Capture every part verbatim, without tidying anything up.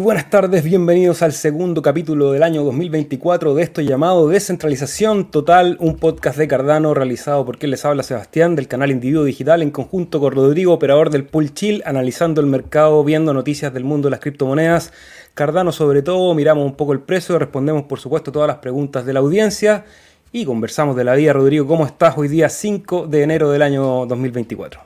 buenas tardes, bienvenidos al segundo capítulo del año dos mil veinticuatro de esto llamado Descentralización Total, un podcast de Cardano realizado por quien les habla Sebastián del canal Individuo Digital en conjunto con Rodrigo, operador del Pool Chill, analizando el mercado, viendo noticias del mundo de las criptomonedas. Cardano sobre todo, miramos un poco el precio, respondemos por supuesto todas las preguntas de la audiencia y conversamos de la vida. Rodrigo, ¿cómo estás hoy día cinco de enero del año dos mil veinticuatro?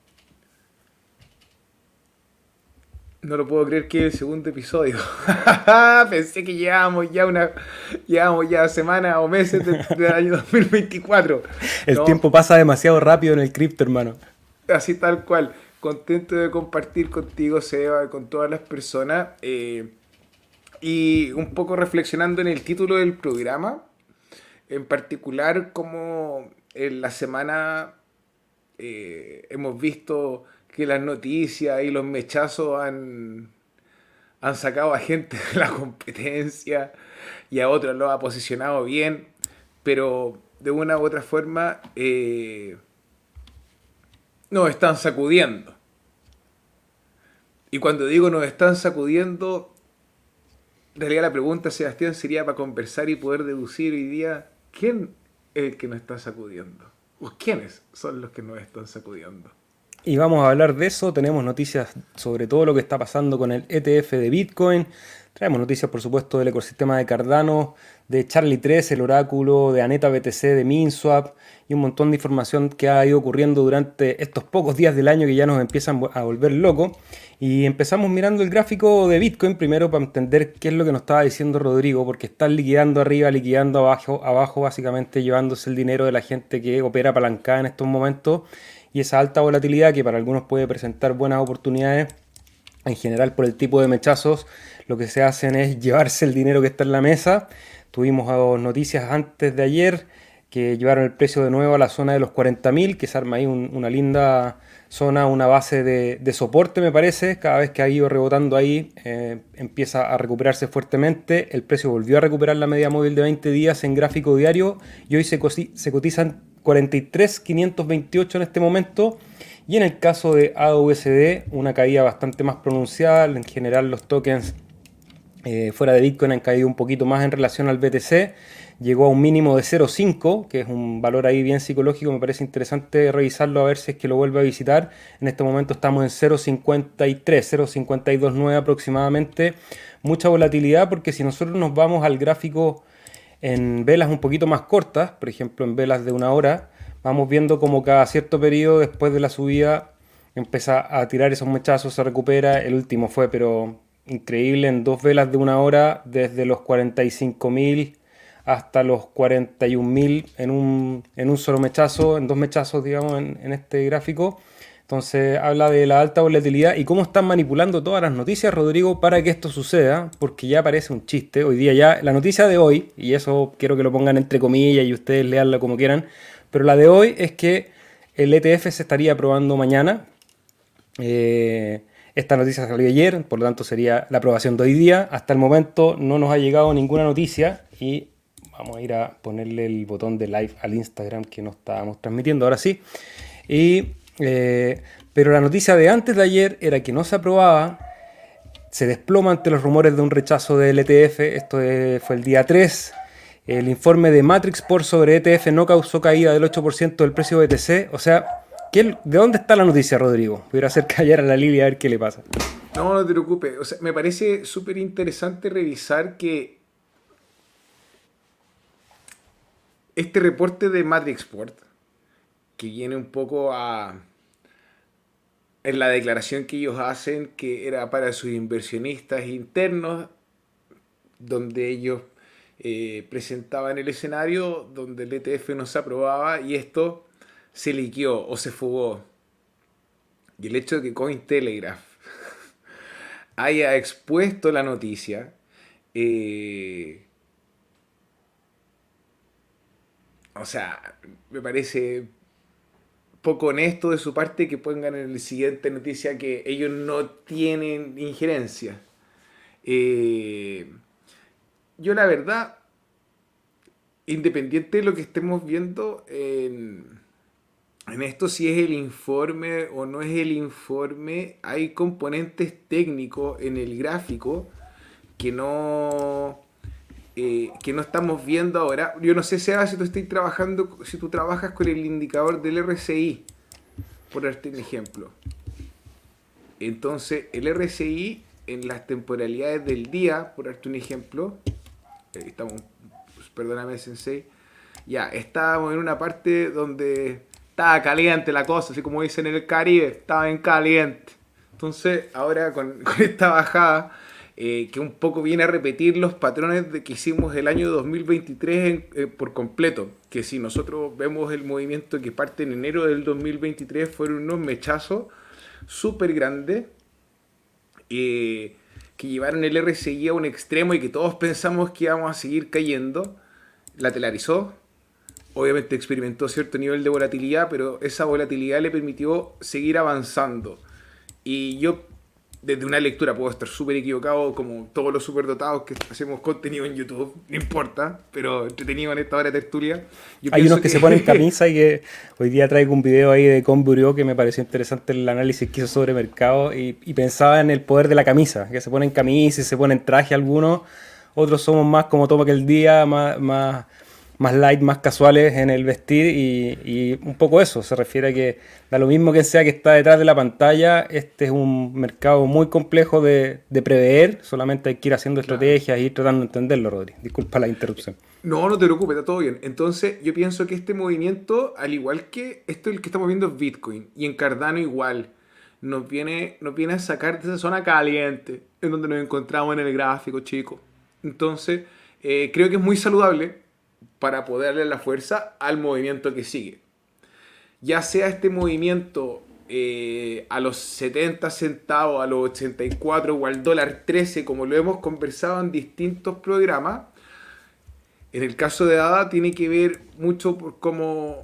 No lo puedo creer que es el segundo episodio. Pensé que llevábamos ya una llevábamos ya semanas o meses de- del año dos mil veinticuatro. El No, tiempo pasa demasiado rápido en el cripto, hermano. así tal cual. Contento de compartir contigo, Seba, con todas las personas. eh, y un poco reflexionando en el título del programa. En particular, como en la semana eh, hemos visto que las noticias y los mechazos han han sacado a gente de la competencia y a otros los ha posicionado bien, pero de una u otra forma eh, nos están sacudiendo. Y cuando digo nos están sacudiendo, en realidad la pregunta, Sebastián, sería para conversar y poder deducir hoy día quién es el que nos está sacudiendo. ¿O quiénes son los que nos están sacudiendo? Y vamos a hablar de eso, tenemos noticias sobre todo lo que está pasando con el E T F de Bitcoin, traemos noticias por supuesto del ecosistema de Cardano, de Charlie tres, el oráculo, de Aneta B T C, de Minswap y un montón de información que ha ido ocurriendo durante estos pocos días del año que ya nos empiezan a volver locos. Y empezamos mirando el gráfico de Bitcoin primero para entender qué es lo que nos estaba diciendo Rodrigo, porque están liquidando arriba, liquidando abajo, abajo básicamente llevándose el dinero de la gente que opera apalancada en estos momentos. Y esa alta volatilidad que para algunos puede presentar buenas oportunidades, en general por el tipo de mechazos, lo que se hacen es llevarse el dinero que está en la mesa. Tuvimos oh, noticias antes de ayer que llevaron el precio de nuevo a la zona de los cuarenta mil, que se arma ahí un- una linda zona, una base de, de soporte me parece. Cada vez que ha ido rebotando ahí eh, empieza a recuperarse fuertemente. El precio volvió a recuperar la media móvil de veinte días en gráfico diario y hoy se, cosi- se cotizan cuarenta y tres mil quinientos veintiocho en este momento. Y en el caso de A U S D, una caída bastante más pronunciada. En general los tokens eh, fuera de Bitcoin han caído un poquito más en relación al B T C. Llegó a un mínimo de cero coma cinco, que es un valor ahí bien psicológico. Me parece interesante revisarlo a ver si es que lo vuelve a visitar. En este momento estamos en cero coma cincuenta y tres, cero coma cincuenta y dos nueve aproximadamente. Mucha volatilidad porque si nosotros nos vamos al gráfico en velas un poquito más cortas, por ejemplo en velas de una hora, vamos viendo como cada cierto periodo después de la subida empieza a tirar esos mechazos, se recupera. El último fue pero increíble en dos velas de una hora, desde los cuarenta y cinco mil hasta los cuarenta y un mil en un, en un solo mechazo, en dos mechazos, digamos, en, en este gráfico. Entonces habla de la alta volatilidad y cómo están manipulando todas las noticias, Rodrigo, para que esto suceda, porque ya parece un chiste. Hoy día ya, la noticia de hoy, y eso quiero que lo pongan entre comillas y ustedes leanla como quieran, pero la de hoy es que el E T F se estaría aprobando mañana. Eh, esta noticia salió ayer, por lo tanto sería la aprobación de hoy día. Hasta el momento no nos ha llegado ninguna noticia y vamos a ir a ponerle el botón de live al Instagram que no estábamos transmitiendo, ahora sí. Y, eh, pero la noticia de antes de ayer era que no se aprobaba, se desploma ante los rumores de un rechazo del E T F, esto eh, fue el día tres. El informe de Matrixport sobre E T F no causó caída del ocho por ciento del precio B T C, o sea, ¿qué- ¿de dónde está la noticia, Rodrigo? Voy a ir a hacer callar a la Lilia a ver qué le pasa. No, no te preocupes. O sea, me parece súper interesante revisar que este reporte de Matrixport, que viene un poco a, en la declaración que ellos hacen, que era para sus inversionistas internos, donde ellos eh, presentaban el escenario donde el E T F no se aprobaba y esto se liqueó o se fugó. Y el hecho de que Cointelegraph haya expuesto la noticia, eh, o sea, me parece poco honesto de su parte que pongan en la siguiente noticia que ellos no tienen injerencia. Eh, yo la verdad, independiente de lo que estemos viendo en, en esto, si es el informe o no es el informe, hay componentes técnicos en el gráfico que no eh, que no estamos viendo ahora. Yo no sé, Seba, si tú estás trabajando, si tú trabajas con el indicador del R S I, por darte un ejemplo. Entonces, el R S I en las temporalidades del día, por darte un ejemplo, eh, estamos, pues, perdóname, Sensei, ya, estábamos en una parte donde estaba caliente la cosa, así como dicen en el Caribe, estaba en caliente. Entonces, ahora con, con esta bajada, eh, que un poco viene a repetir los patrones de que hicimos el año dos mil veintitrés en, eh, por completo, que si nosotros vemos el movimiento que parte en enero del dos mil veintitrés, fueron unos mechazos súper grandes, eh, que llevaron el R S I a un extremo y que todos pensamos que íbamos a seguir cayendo. Lateralizó, obviamente experimentó cierto nivel de volatilidad, pero esa volatilidad le permitió seguir avanzando. Y yo, desde una lectura, puedo estar súper equivocado, como todos los superdotados que hacemos contenido en YouTube, no importa, pero entretenido en esta hora de tertulia. Yo Hay unos que, que se ponen camisa y que hoy día traigo un video ahí de Conburio que me pareció interesante el análisis que hizo sobre mercado y, y pensaba en el poder de la camisa, que se ponen camisa y se ponen traje algunos, otros somos más como toma que el día, más... más más light, más casuales en el vestir y, y un poco eso, se refiere a que da lo mismo que sea que está detrás de la pantalla, este es un mercado muy complejo de, de prever, solamente hay que ir haciendo Claro. estrategias y ir tratando de entenderlo, Rodri. Disculpa la interrupción. No, no te preocupes, está todo bien. Entonces, yo pienso que este movimiento, al igual que esto el que estamos viendo es Bitcoin, y en Cardano igual, nos viene, nos viene a sacar de esa zona caliente, en donde nos encontramos en el gráfico, chicos. Entonces, eh, creo que es muy saludable para poder darle la fuerza al movimiento que sigue. Ya sea este movimiento eh, a los setenta centavos, a los ochenta y cuatro o al dólar trece, como lo hemos conversado en distintos programas. En el caso de ADA tiene que ver mucho por cómo,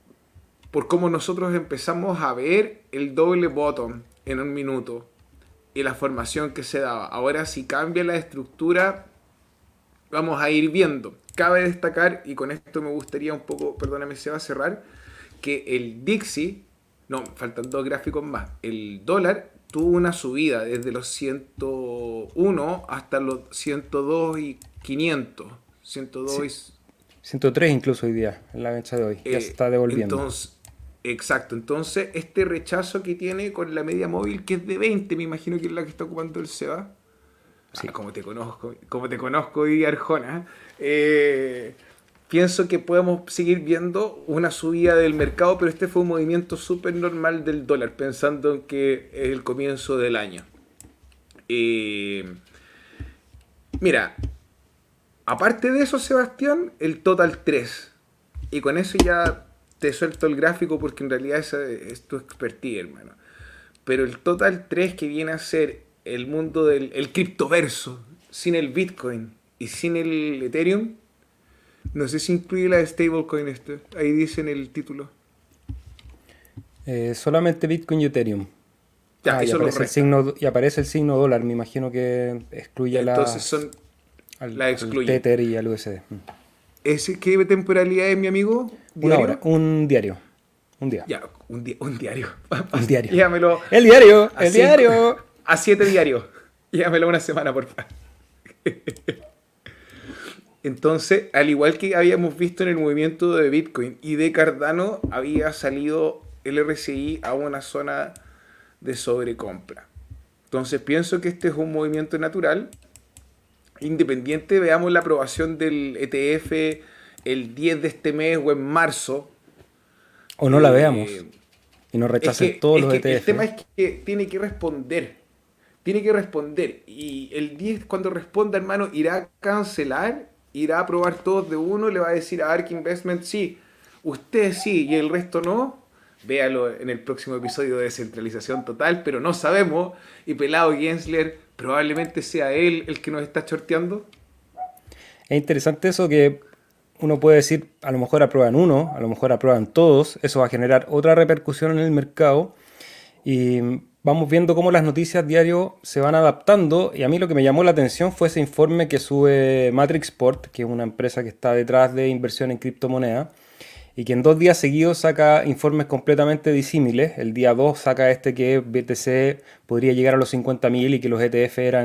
por cómo nosotros empezamos a ver el doble bottom en un minuto y la formación que se daba. Ahora, si cambia la estructura, vamos a ir viendo. Cabe destacar, y con esto me gustaría un poco, perdóname, se va a cerrar, que el Dixie, no, faltan dos gráficos más, el dólar tuvo una subida desde los ciento uno hasta los ciento dos y quinientos. ciento dos Sí. ciento tres incluso hoy día, en la fecha de hoy, ya eh, se está devolviendo. Entonces, exacto, entonces este rechazo que tiene con la media móvil, que es de veinte, me imagino que es la que está ocupando el SEBA. Sí. Ah, como te conozco, como te conozco y Arjona, eh, pienso que podemos seguir viendo una subida del mercado, pero este fue un movimiento súper normal del dólar, pensando en que es el comienzo del año. Eh, mira, aparte de eso, Sebastián, el total tres. Y con eso ya te suelto el gráfico porque en realidad esa es tu expertise, hermano. Pero el total tres, que viene a ser el mundo del el criptoverso, sin el Bitcoin y sin el Ethereum, no sé si incluye la stablecoin este, ahí dice en el título. Eh, solamente Bitcoin y Ethereum. Ya, Ah, y eso lo aparece, el resta. signo, y aparece el signo dólar, me imagino que excluye Entonces las, son, al, la al excluye. Tether y al U S D. Mm. ¿Ese qué temporalidad es, mi amigo? Una ¿Diario? hora, un diario. Un día. Ya, un, di un diario. Un diario. Llévamelo ¡El diario! a ¡El cinco- diario! a siete diarios. Llévamelo una semana, por favor. Entonces, al igual que habíamos visto en el movimiento de Bitcoin y de Cardano, había salido el R S I a una zona de sobrecompra. Entonces, pienso que este es un movimiento natural. Independiente, veamos la aprobación del E T F el diez de este mes o en marzo. O no la Eh, veamos y nos Es rechacen que, todos es los que E T F. el tema es que tiene que responder. Tiene que responder. Y el diez, cuando responda, hermano, irá a cancelar, irá a aprobar todos de uno, le va a decir a Ark Investment, sí, usted sí y el resto no. Véalo en el próximo episodio de Descentralización Total, pero no sabemos. Y Pelado Gensler probablemente sea él el que nos está chorteando. Es interesante eso que uno puede decir, a lo mejor aprueban uno, a lo mejor aprueban todos, eso va a generar otra repercusión en el mercado y vamos viendo cómo las noticias diario se van adaptando y a mí lo que me llamó la atención fue ese informe que sube Matrixport, que es una empresa que está detrás de inversión en criptomonedas y que en dos días seguidos saca informes completamente disímiles. El día dos saca este que B T C podría llegar a los cincuenta mil y que los E T F eran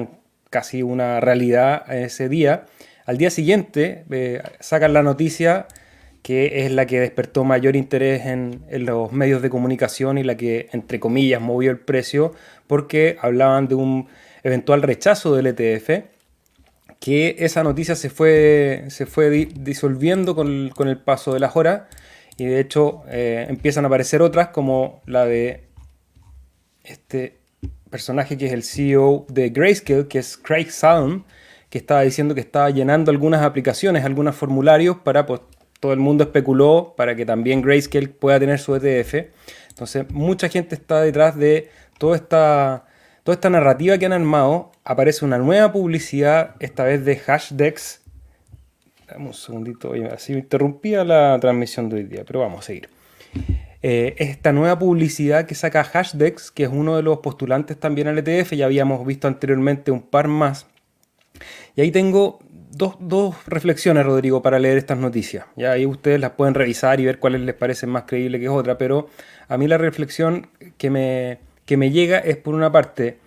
casi una realidad ese día. Al día siguiente eh, sacan la noticia que es la que despertó mayor interés en, en los medios de comunicación y la que, entre comillas, movió el precio, porque hablaban de un eventual rechazo del E T F, que esa noticia se fue, se fue di- disolviendo con el, con el paso de las horas, y de hecho eh, empiezan a aparecer otras como la de este personaje que es el C E O de Grayscale, que es Craig Salm, que estaba diciendo que estaba llenando algunas aplicaciones, algunos formularios para, pues, todo el mundo especuló para que también Grayscale pueda tener su E T F. Entonces, mucha gente está detrás de toda esta, toda esta narrativa que han armado. Aparece una nueva publicidad, esta vez de Hashdex. Dame un segundito, oye, así me interrumpía la transmisión de hoy día, pero vamos a seguir. Eh, esta nueva publicidad que saca Hashdex, que es uno de los postulantes también al E T F, ya habíamos visto anteriormente un par más. Y ahí tengo dos, dos reflexiones, Rodrigo, para leer estas noticias. Ya ahí ustedes las pueden revisar y ver cuáles les parecen más creíbles que otra, pero a mí la reflexión que me, que me llega es, por una parte,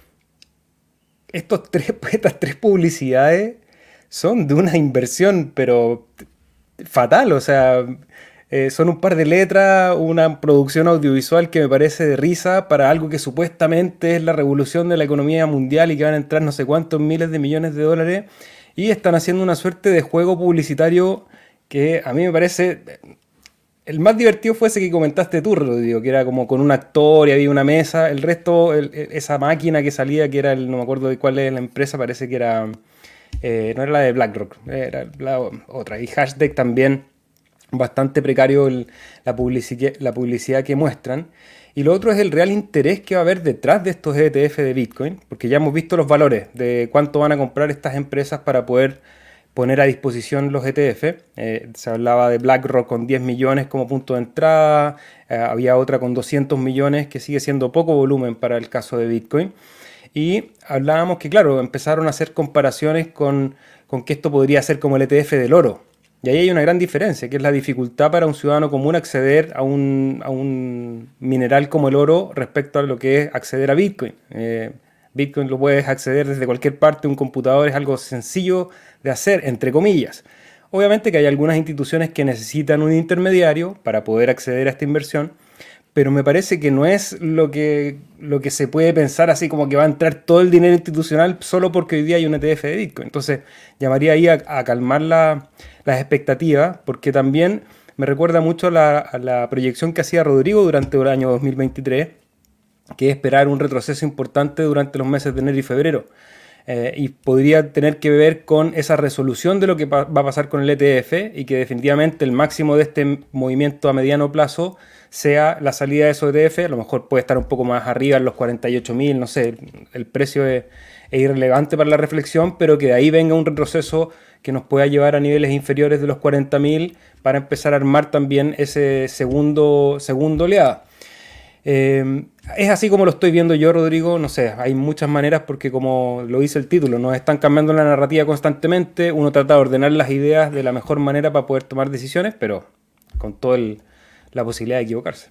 estos tres, estas tres publicidades son de una inversión, pero fatal, o sea, eh, son un par de letras, una producción audiovisual que me parece de risa para algo que supuestamente es la revolución de la economía mundial y que van a entrar no sé cuántos miles de millones de dólares, y están haciendo una suerte de juego publicitario que a mí me parece... El más divertido fue ese que comentaste tú, Rodrigo, que era como con un actor y había una mesa. El resto, el- el- esa máquina que salía, que era el, no me acuerdo de cuál es la empresa, parece que era, eh, no era la de BlackRock, era la otra. Y Hashtag también, bastante precario el- la, publici- la publicidad que muestran. Y lo otro es el real interés que va a haber detrás de estos E T F de Bitcoin, porque ya hemos visto los valores de cuánto van a comprar estas empresas para poder poner a disposición los E T F. Eh, se hablaba de BlackRock con diez millones como punto de entrada, eh, había otra con doscientos millones, que sigue siendo poco volumen para el caso de Bitcoin. Y hablábamos que, claro, empezaron a hacer comparaciones con, con que esto podría ser como el E T F del oro. Y ahí hay una gran diferencia, que es la dificultad para un ciudadano común acceder a un, a un mineral como el oro respecto a lo que es acceder a Bitcoin. Eh, Bitcoin lo puedes acceder desde cualquier parte, un computador es algo sencillo de hacer, entre comillas. Obviamente que hay algunas instituciones que necesitan un intermediario para poder acceder a esta inversión, pero me parece que no es lo que, lo que se puede pensar así como que va a entrar todo el dinero institucional solo porque hoy día hay un E T F de Bitcoin. Entonces llamaría ahí a, a calmar la, las expectativas, porque también me recuerda mucho a la, a la proyección que hacía Rodrigo durante el año dos mil veintitrés, que es esperar un retroceso importante durante los meses de enero y febrero. Eh, y podría tener que ver con esa resolución de lo que pa- va a pasar con el E T F, y que definitivamente el máximo de este movimiento a mediano plazo sea la salida de esos E T F. A lo mejor puede estar un poco más arriba, en los cuarenta y ocho mil, no sé, el precio es, es irrelevante para la reflexión, pero que de ahí venga un retroceso que nos pueda llevar a niveles inferiores de los cuarenta mil para empezar a armar también ese segundo, segundo oleada. Eh, es así como lo estoy viendo yo, Rodrigo. No sé, hay muchas maneras porque, como lo dice el título, nos están cambiando la narrativa constantemente. Uno trata de ordenar las ideas de la mejor manera para poder tomar decisiones, pero con toda la posibilidad de equivocarse.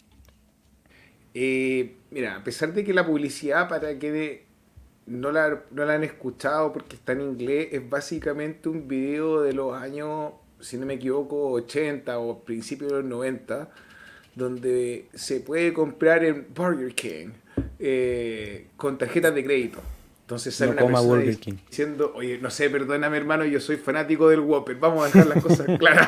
Eh, mira, a pesar de que la publicidad, para que de- no la, no la han escuchado porque está en inglés, es básicamente un video de los años, si no me equivoco, ochenta o principios de los noventa, donde se puede comprar en Burger King eh, con tarjetas de crédito. Entonces sale No una coma persona Burger King. diciendo, oye, no sé, perdóname hermano, yo soy fanático del Whopper, vamos a dejar las cosas claras.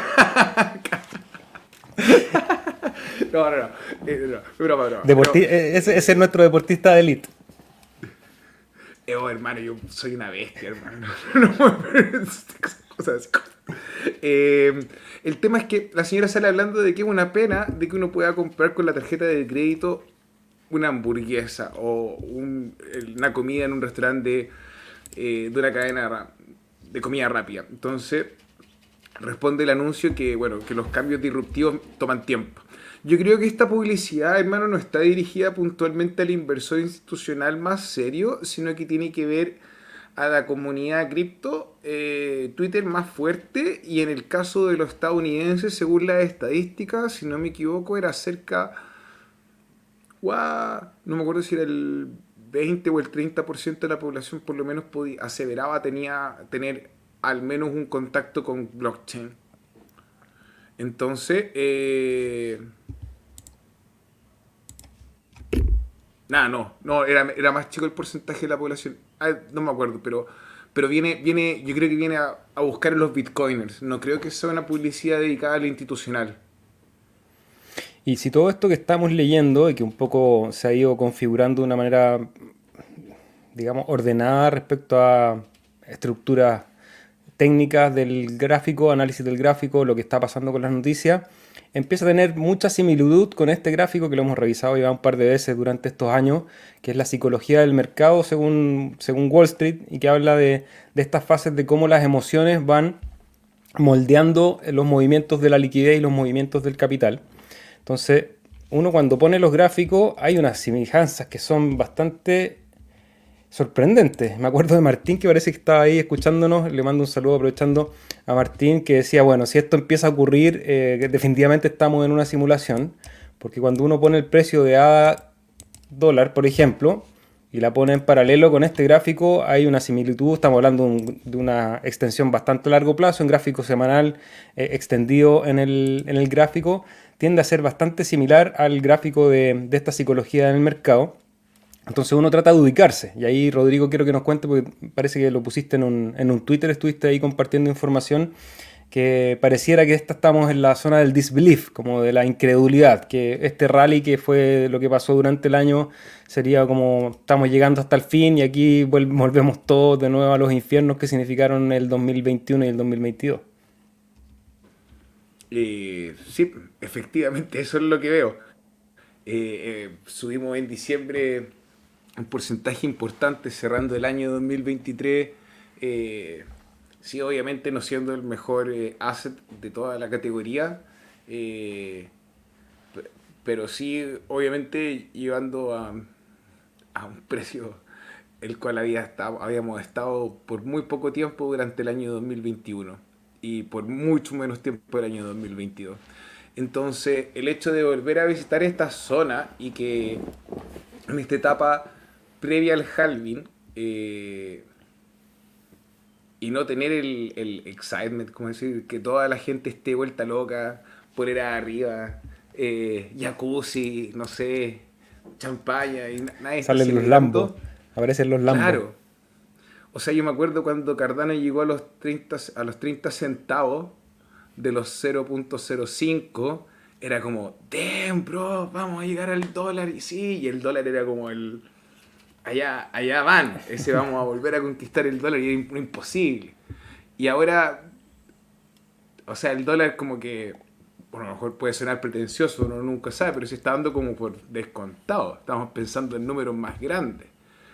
No, no, no, eh, no, broma, broma. Pero, Deporti- eh, ese, ese es nuestro deportista de élite. eh, oh, hermano, yo soy una bestia, hermano. No puedo ver estas cosas. Eh, el tema es que la señora sale hablando de que es una pena de que uno pueda comprar con la tarjeta de crédito una hamburguesa o un- una comida en un restaurante eh, de una cadena ra- de comida rápida. Entonces, responde el anuncio que, bueno, que los cambios disruptivos toman tiempo. Yo creo que esta publicidad, hermano, no está dirigida puntualmente al inversor institucional más serio, sino que tiene que ver a la comunidad cripto, eh, Twitter más fuerte, y en el caso de los estadounidenses, según las estadísticas, si no me equivoco, era cerca, guau, no me acuerdo si era el veinte o el treinta por ciento de la población por lo menos podía, aseveraba tenía tener al menos un contacto con blockchain. Entonces, eh, nada, no, no, era, era más chico el porcentaje de la población. Ah, no me acuerdo, pero, pero viene, viene, yo creo que viene a, a buscar a los bitcoiners. No creo que sea una publicidad dedicada al institucional. Y si todo esto que estamos leyendo y que un poco se ha ido configurando de una manera, digamos, ordenada respecto a estructuras técnicas del gráfico, análisis del gráfico, lo que está pasando con las noticias, empieza a tener mucha similitud con este gráfico que lo hemos revisado ya un par de veces durante estos años, que es la psicología del mercado según, según Wall Street, y que habla de, de estas fases de cómo las emociones van moldeando los movimientos de la liquidez y los movimientos del capital. Entonces, uno cuando pone los gráficos hay unas semejanzas que son bastante sorprendentes. Me acuerdo de Martín, que parece que estaba ahí escuchándonos. Le mando un saludo aprovechando a Martín, que decía, bueno, si esto empieza a ocurrir, eh, definitivamente estamos en una simulación, porque cuando uno pone el precio de A D A dólar, por ejemplo, y la pone en paralelo con este gráfico, hay una similitud. Estamos hablando un, de una extensión bastante a largo plazo, en gráfico semanal eh, extendido en el, en el gráfico, tiende a ser bastante similar al gráfico de, de esta psicología del mercado. Entonces uno trata de ubicarse, y ahí Rodrigo quiero que nos cuente, porque parece que lo pusiste en un, en un Twitter, estuviste ahí compartiendo información, que pareciera que esta estamos en la zona del disbelief, como de la incredulidad, que este rally que fue lo que pasó durante el año sería como estamos llegando hasta el fin y aquí volvemos todos de nuevo a los infiernos que significaron el dos mil veintiuno y el dos mil veintidós. Eh, sí, efectivamente, eso es lo que veo. Eh, eh, subimos en diciembre un porcentaje importante cerrando el año dos mil veintitrés. Eh, sí, obviamente no siendo el mejor eh, asset de toda la categoría, eh, pero sí, obviamente llevando a, a un precio el cual había estado, habíamos estado por muy poco tiempo durante el año dos mil veintiuno y por mucho menos tiempo el año dos mil veintidós. Entonces, el hecho de volver a visitar esta zona y que en esta etapa previa al halving, eh, y no tener el, el excitement, como decir, que toda la gente esté vuelta loca, polera arriba, eh, jacuzzi, no sé, champaña, y nadie está Salen los Lambos, aparecen los Lambos. Claro. O sea, yo me acuerdo cuando Cardano llegó a los treinta, a los treinta centavos de los cero punto cero cinco, era como, damn, bro, vamos a llegar al dólar. Y sí, y el dólar era como el... Allá, allá van, ese vamos a volver a conquistar el dólar, y era imposible. Y ahora, o sea, el dólar como que, bueno, a lo mejor puede sonar pretencioso, uno nunca sabe, pero se está dando como por descontado. Estamos pensando en números más grandes.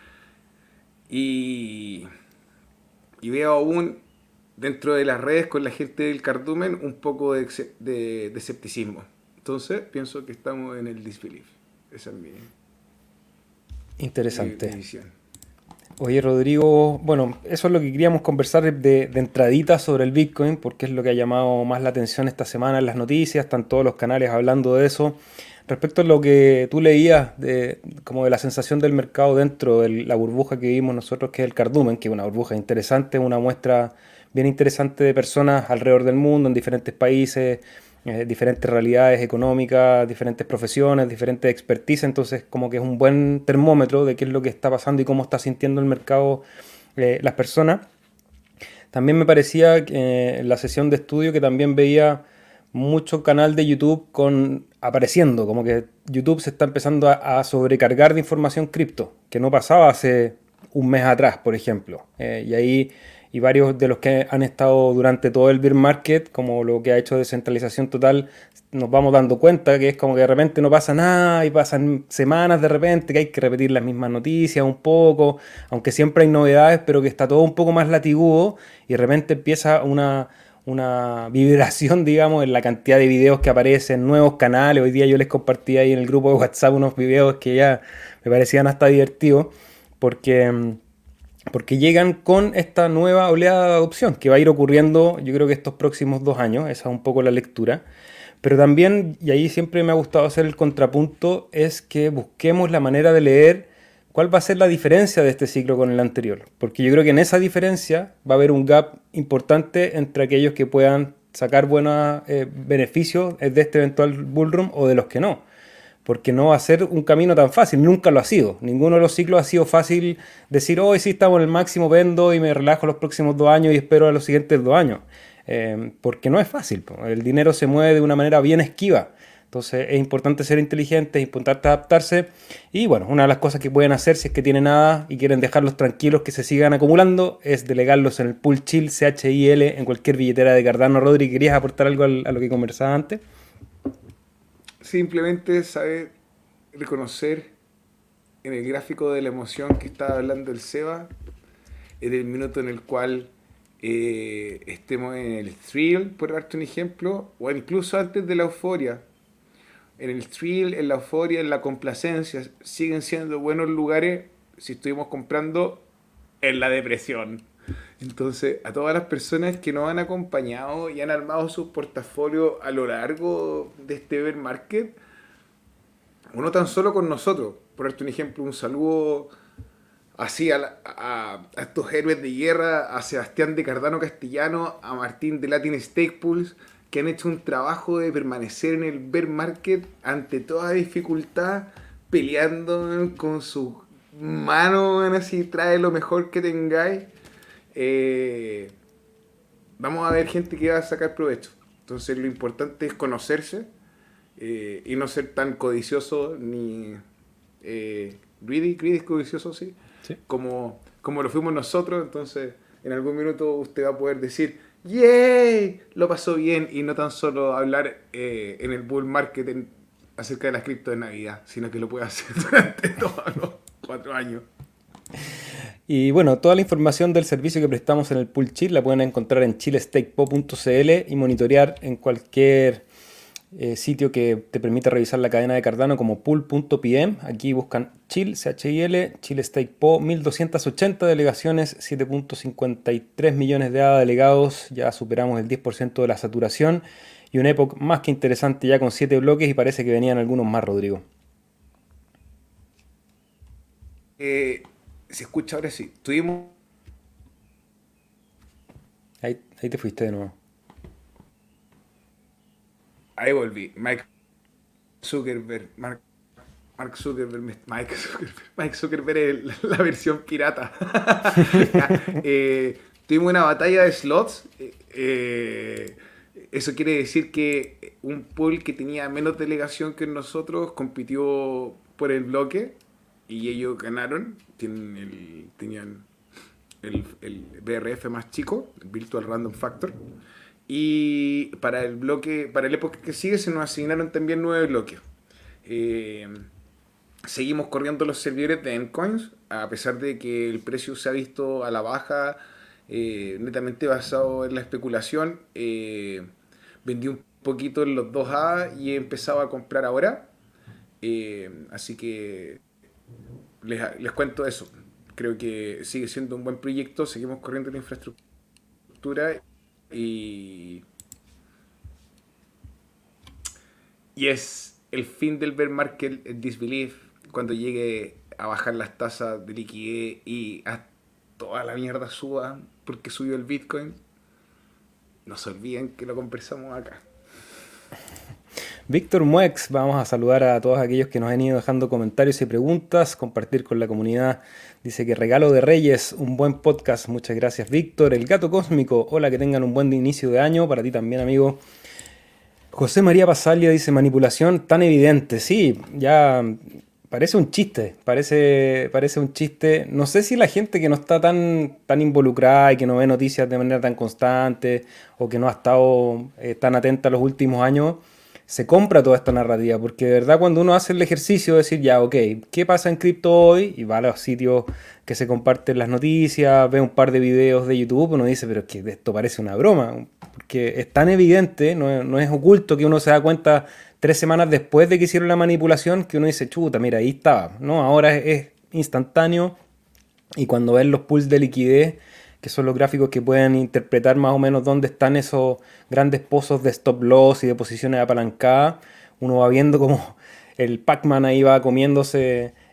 Y, y veo aún dentro de las redes con la gente del cardumen un poco de, de, de escepticismo. Entonces pienso que estamos en el disbelief. Esa es mi... Interesante. Oye, Rodrigo, bueno, eso es lo que queríamos conversar de, de entradita sobre el Bitcoin, porque es lo que ha llamado más la atención esta semana en las noticias, están todos los canales hablando de eso. Respecto a lo que tú leías, de, como de la sensación del mercado dentro de la burbuja que vivimos nosotros, que es el cardumen, que es una burbuja interesante, una muestra bien interesante de personas alrededor del mundo, en diferentes países, eh, diferentes realidades económicas, diferentes profesiones, diferentes expertise. Entonces como que es un buen termómetro de qué es lo que está pasando y cómo está sintiendo el mercado eh, las personas. También me parecía que eh, en la sesión de estudio que también veía mucho canal de YouTube con apareciendo, como que YouTube se está empezando a, a sobrecargar de información cripto, que no pasaba hace un mes atrás, por ejemplo. Eh, y ahí y varios de los que han estado durante todo el bear market, como lo que ha hecho descentralización total, nos vamos dando cuenta que es como que de repente no pasa nada y pasan semanas de repente, que hay que repetir las mismas noticias un poco, aunque siempre hay novedades, pero que está todo un poco más latigudo y de repente empieza una, una vibración, digamos, en la cantidad de videos que aparecen, nuevos canales. Hoy día yo les compartí ahí en el grupo de WhatsApp unos videos que ya me parecían hasta divertidos, porque... porque llegan con esta nueva oleada de adopción que va a ir ocurriendo, yo creo que estos próximos dos años, esa es un poco la lectura. Pero también, y ahí siempre me ha gustado hacer el contrapunto, es que busquemos la manera de leer ¿cuál va a ser la diferencia de este ciclo con el anterior? Porque yo creo que en esa diferencia va a haber un gap importante entre aquellos que puedan sacar buenos eh, beneficios de este eventual bullrun o de los que no. Porque no va a ser un camino tan fácil, nunca lo ha sido. Ninguno de los ciclos ha sido fácil decir, hoy oh, sí estamos en el máximo, vendo y me relajo los próximos dos años y espero a los siguientes dos años. Eh, porque no es fácil, el dinero se mueve de una manera bien esquiva. Entonces es importante ser inteligente, es importante adaptarse. Y bueno, una de las cosas que pueden hacer si es que tienen nada y quieren dejarlos tranquilos que se sigan acumulando es delegarlos en el pool Chill, C H I L, en cualquier billetera de Cardano. Rodri, ¿querías aportar algo al, a lo que conversaba antes? Simplemente saber reconocer en el gráfico de la emoción que estaba hablando el Seba, en el minuto en el cual eh, estemos en el thrill, por darte un ejemplo, o incluso antes de la euforia. En el thrill, en la euforia, en la complacencia, siguen siendo buenos lugares si estuvimos comprando en la depresión. Entonces, a todas las personas que nos han acompañado y han armado sus portafolios a lo largo de este bear market, o no tan solo con nosotros, por darte un ejemplo, un saludo así a, la, a, a estos héroes de guerra, a Sebastián de Cardano Castellano, a Martín de Latin Stake Pools, que han hecho un trabajo de permanecer en el bear market ante toda dificultad, peleando con sus manos, así, trae lo mejor que tengáis. Eh, vamos a ver gente que va a sacar provecho. Entonces lo importante es conocerse eh, y no ser tan codicioso ni eh, greedy, greedy es codicioso, sí, sí. Como, como lo fuimos nosotros. Entonces en algún minuto usted va a poder decir ¡yay! Lo pasó bien, y no tan solo hablar eh, en el bull market en, acerca de las cripto de Navidad, sino que lo puede hacer durante todos los cuatro años. Y bueno, toda la información del servicio que prestamos en el Pool Chill la pueden encontrar en chillestakepo punto c l y monitorear en cualquier eh, sitio que te permita revisar la cadena de Cardano como pool punto p m. Aquí buscan Chill, C H I L, Chillestakepo, mil doscientas ochenta delegaciones, siete punto cincuenta y tres millones de A D A delegados, ya superamos el diez por ciento de la saturación y una época más que interesante ya con siete bloques y parece que venían algunos más, Rodrigo. Eh... Se escucha ahora sí. Tuvimos. Ahí, ahí te fuiste de nuevo. Ahí volví. Mike Zuckerberg. Mark, Mark Zuckerberg. Mike Zuckerberg. Mike Zuckerberg es la versión pirata. eh, tuvimos una batalla de slots. Eh, eso quiere decir que un pool que tenía menos delegación que nosotros compitió por el bloque. Y ellos ganaron, tienen el, tenían el, el B R F más chico, el Virtual Random Factor. Y para el bloque, para la época que sigue se nos asignaron también nueve bloques. Eh, seguimos corriendo los servidores de Endcoins, a pesar de que el precio se ha visto a la baja, eh, netamente basado en la especulación. Eh, vendí un poquito en los dos A y he empezado a comprar ahora. Eh, así que... Les, les cuento eso. Creo que sigue siendo un buen proyecto. Seguimos corriendo la infraestructura y, y es el fin del bear market, el disbelief, cuando llegue a bajar las tasas de liquidez y a toda la mierda suba porque subió el Bitcoin. No se olviden que lo conversamos acá. Víctor Muex, vamos a saludar a todos aquellos que nos han ido dejando comentarios y preguntas, compartir con la comunidad. Dice que regalo de Reyes, un buen podcast. Muchas gracias, Víctor. El Gato Cósmico, hola, que tengan un buen inicio de año. Para ti también, amigo. José María Pasalia dice, manipulación tan evidente. Sí, ya parece un chiste, parece, parece un chiste. No sé si la gente que no está tan, tan involucrada y que no ve noticias de manera tan constante o que no ha estado eh, tan atenta los últimos años, se compra toda esta narrativa, porque de verdad cuando uno hace el ejercicio de decir, ya, ok, ¿qué pasa en cripto hoy? Y va a los sitios que se comparten las noticias, ve un par de videos de YouTube, uno dice, pero es que esto parece una broma, porque es tan evidente, no, no es oculto, que uno se da cuenta tres semanas después de que hicieron la manipulación, que uno dice, chuta, mira, ahí estaba, ¿no? Ahora es, es instantáneo, y cuando ven los pools de liquidez, que son los gráficos que pueden interpretar más o menos dónde están esos grandes pozos de stop loss y de posiciones apalancadas, uno va viendo como el Pac-Man ahí va comiéndose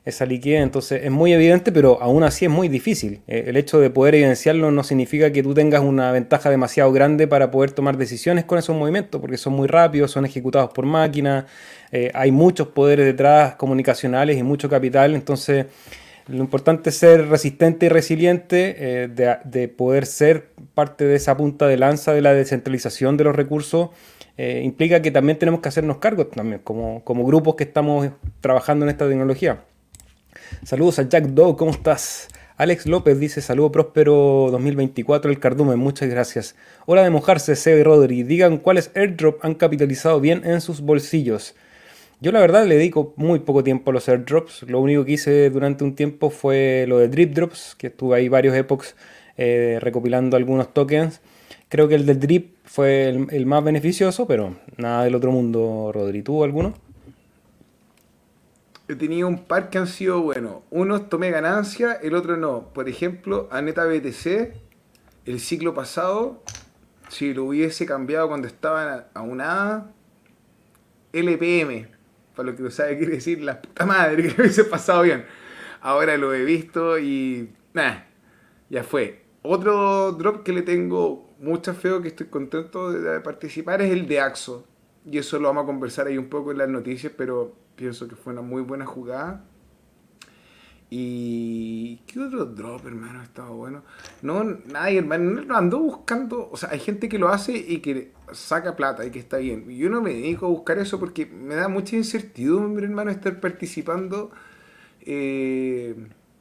esa liquidez. Entonces es muy evidente, pero aún así es muy difícil. Eh, el hecho de poder evidenciarlo no significa que tú tengas una ventaja demasiado grande para poder tomar decisiones con esos movimientos, porque son muy rápidos, son ejecutados por máquina, eh, hay muchos poderes detrás comunicacionales y mucho capital. Entonces lo importante es ser resistente y resiliente, eh, de, de poder ser parte de esa punta de lanza de la descentralización de los recursos. Eh, implica que también tenemos que hacernos cargo también, como, como grupos que estamos trabajando en esta tecnología. Saludos a Jack Doe, ¿cómo estás? Alex López dice, saludo próspero dos mil veinticuatro, el cardumen, muchas gracias. Hora de mojarse, Seba y Rodri, digan cuáles airdrop han capitalizado bien en sus bolsillos. Yo la verdad le dedico muy poco tiempo a los airdrops, lo único que hice durante un tiempo fue lo de drip drops, que estuve ahí varios epochs eh, recopilando algunos tokens. Creo que el del drip fue el, el más beneficioso, pero nada del otro mundo, Rodri. ¿Tú alguno? He tenido un par que han sido buenos. Uno tomé ganancia, el otro no. Por ejemplo, Aneta B T C, el ciclo pasado, si lo hubiese cambiado cuando estaba a una L P M, para lo que no sabe quiere decir la puta madre, que lo hubiese pasado bien. Ahora lo he visto y nada, ya fue. Otro drop que le tengo mucha feo, que estoy contento de participar, es el de Axo. Y eso lo vamos a conversar ahí un poco en las noticias, pero pienso que fue una muy buena jugada. Y... ¿qué otro drop, hermano? Estaba bueno. No, nadie, hermano. No ando buscando... O sea, hay gente que lo hace y que saca plata y que está bien. Yo no me dedico a buscar eso porque me da mucha incertidumbre, hermano, estar participando... Eh,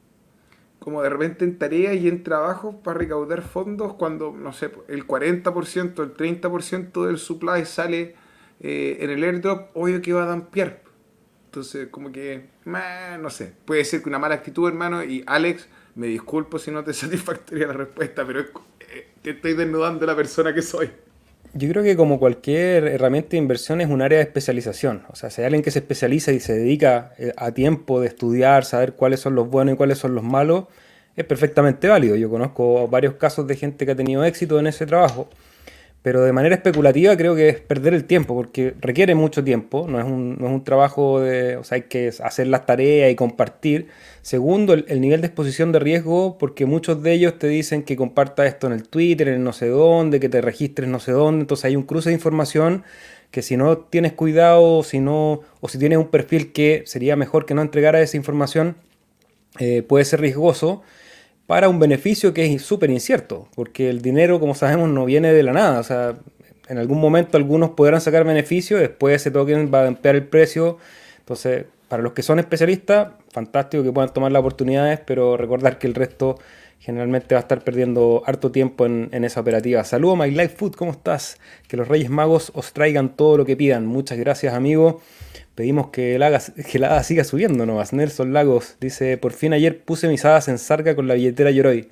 como de repente en tareas y en trabajos para recaudar fondos cuando, no sé, el cuarenta por ciento, el treinta por ciento del supply sale eh, en el airdrop, obvio que va a dampear. Entonces, como que, meh, no sé, puede ser que una mala actitud, hermano, y Alex, me disculpo si no te es satisfactoria la respuesta, pero es, eh, te estoy desnudando la persona que soy. Yo creo que como cualquier herramienta de inversión es un área de especialización. O sea, si hay alguien que se especializa y se dedica eh, a tiempo de estudiar, saber cuáles son los buenos y cuáles son los malos, es perfectamente válido. Yo conozco varios casos de gente que ha tenido éxito en ese trabajo. Pero de manera especulativa creo que es perder el tiempo, porque requiere mucho tiempo, no es un, no es un trabajo de, o sea, hay que hacer las tareas y compartir. Segundo, el, el nivel de exposición de riesgo, porque muchos de ellos te dicen que compartas esto en el Twitter, en no sé dónde, que te registres no sé dónde, entonces hay un cruce de información que si no tienes cuidado, si no, o si tienes un perfil que sería mejor que no entregara esa información, eh, puede ser riesgoso para un beneficio que es súper incierto, porque el dinero, como sabemos, no viene de la nada. O sea, en algún momento algunos podrán sacar beneficio, después ese token va a ampliar el precio. Entonces, para los que son especialistas, fantástico que puedan tomar las oportunidades, pero recordar que el resto generalmente va a estar perdiendo harto tiempo en, en esa operativa. Saludos, My Life Food, ¿cómo estás? Que los Reyes Magos os traigan todo lo que pidan. Muchas gracias, amigo. Pedimos que el haga, que la haga siga subiendo nomás. Nelson Lagos dice, por fin ayer puse mis hadas en Sarga con la billetera Yoroi.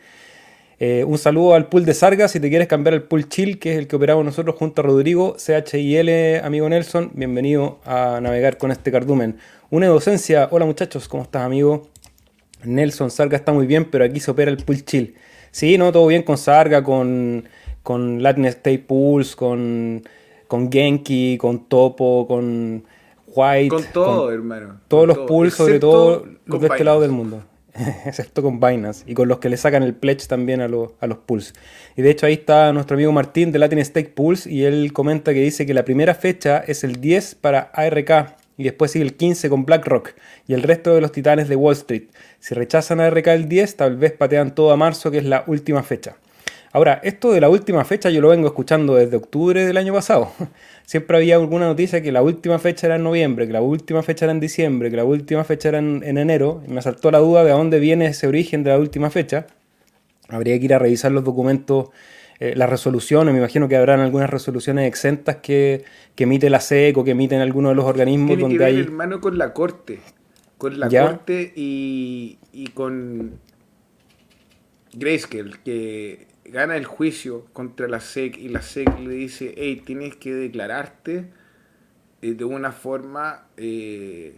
Eh, un saludo al pool de Sarga, si te quieres cambiar al pool Chill, que es el que operamos nosotros junto a Rodrigo, C H I L, amigo Nelson, bienvenido a navegar con este cardumen. Una docencia, hola muchachos, ¿cómo estás, amigo? Nelson, Sarga está muy bien, pero aquí se opera el pool Chill. Sí, no, todo bien con Sarga, con, con Latin State Pools, con, con Genki, con Topo, con White, Con todo, con hermano. todos Con los todo. pools, sobre todo Excepto los con de este lado del Binance. mundo. Excepto con Binance y con los que le sacan el pledge también a, los a los pools. Y de hecho ahí está nuestro amigo Martín de Latin Stake Pools y él comenta que dice que la primera fecha es el diez para A R K y después sigue el quince con BlackRock y el resto de los titanes de Wall Street. Si rechazan A R K el diez, tal vez patean todo a marzo, que es la última fecha. Ahora, esto de la última fecha yo lo vengo escuchando desde octubre del año pasado. Siempre había alguna noticia que la última fecha era en noviembre, que la última fecha era en diciembre, que la última fecha era en, en enero. Y me saltó la duda de dónde viene ese origen de la última fecha. Habría que ir a revisar los documentos, eh, las resoluciones. Me imagino que habrán algunas resoluciones exentas que, que emite la S E C o que emiten algunos de los organismos Tiene que donde ver, hay... hermano, con la corte. Con la ¿Ya? corte y, y con Grayscale, que gana el juicio contra la S E C y la S E C le dice, hey, tienes que declararte eh, de una forma eh,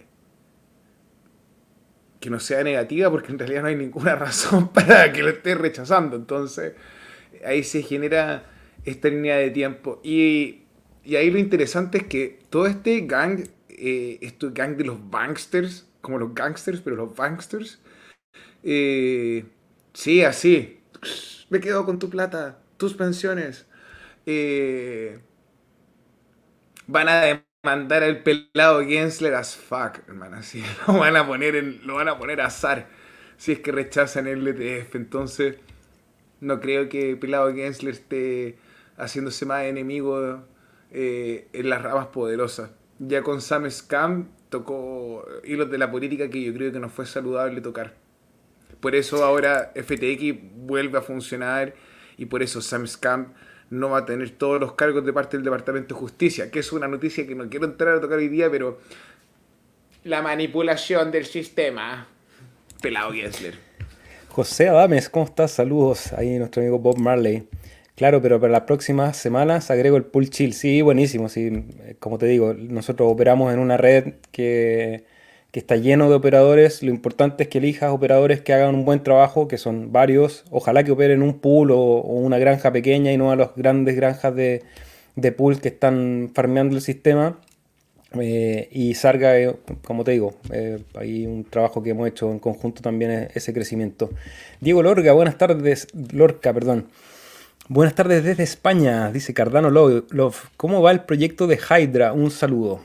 que no sea negativa, porque en realidad no hay ninguna razón para que lo estés rechazando. Entonces, ahí se genera esta línea de tiempo. Y, y ahí lo interesante es que todo este gang, eh, este gang de los banksters, como los gangsters, pero los banksters. Eh, sí, así. Me quedo con tu plata, tus pensiones. Eh, Van a demandar al pelado Gensler as fuck, hermano. Así lo van a poner en, lo van a poner a azar si es que rechazan el E T F. Entonces, no creo que pelado Gensler esté haciéndose más enemigo eh, en las ramas poderosas. Ya con Sam Scam tocó hilos de la política que yo creo que no fue saludable tocar. Por eso ahora F T X vuelve a funcionar y por eso Sam Scam no va a tener todos los cargos de parte del Departamento de Justicia, que es una noticia que no quiero entrar a tocar hoy día, pero la manipulación del sistema. Pelado Gensler. José Adames, ¿cómo estás? Saludos. Ahí nuestro amigo Bob Marley. Claro, pero para las próximas semanas agrego el pool chill. Sí, buenísimo. Sí, eh, como te digo, nosotros operamos en una red que, que está lleno de operadores. Lo importante es que elijas operadores que hagan un buen trabajo, que son varios. Ojalá que operen un pool o, o una granja pequeña y no a las grandes granjas de, de pool que están farmeando el sistema. Eh, y salga, eh, como te digo, eh, hay un trabajo que hemos hecho en conjunto también es ese crecimiento. Diego Lorca, buenas tardes, Lorca, perdón. Buenas tardes desde España, dice Cardano Lo- Love. ¿Cómo va el proyecto de Hydra? Un saludo.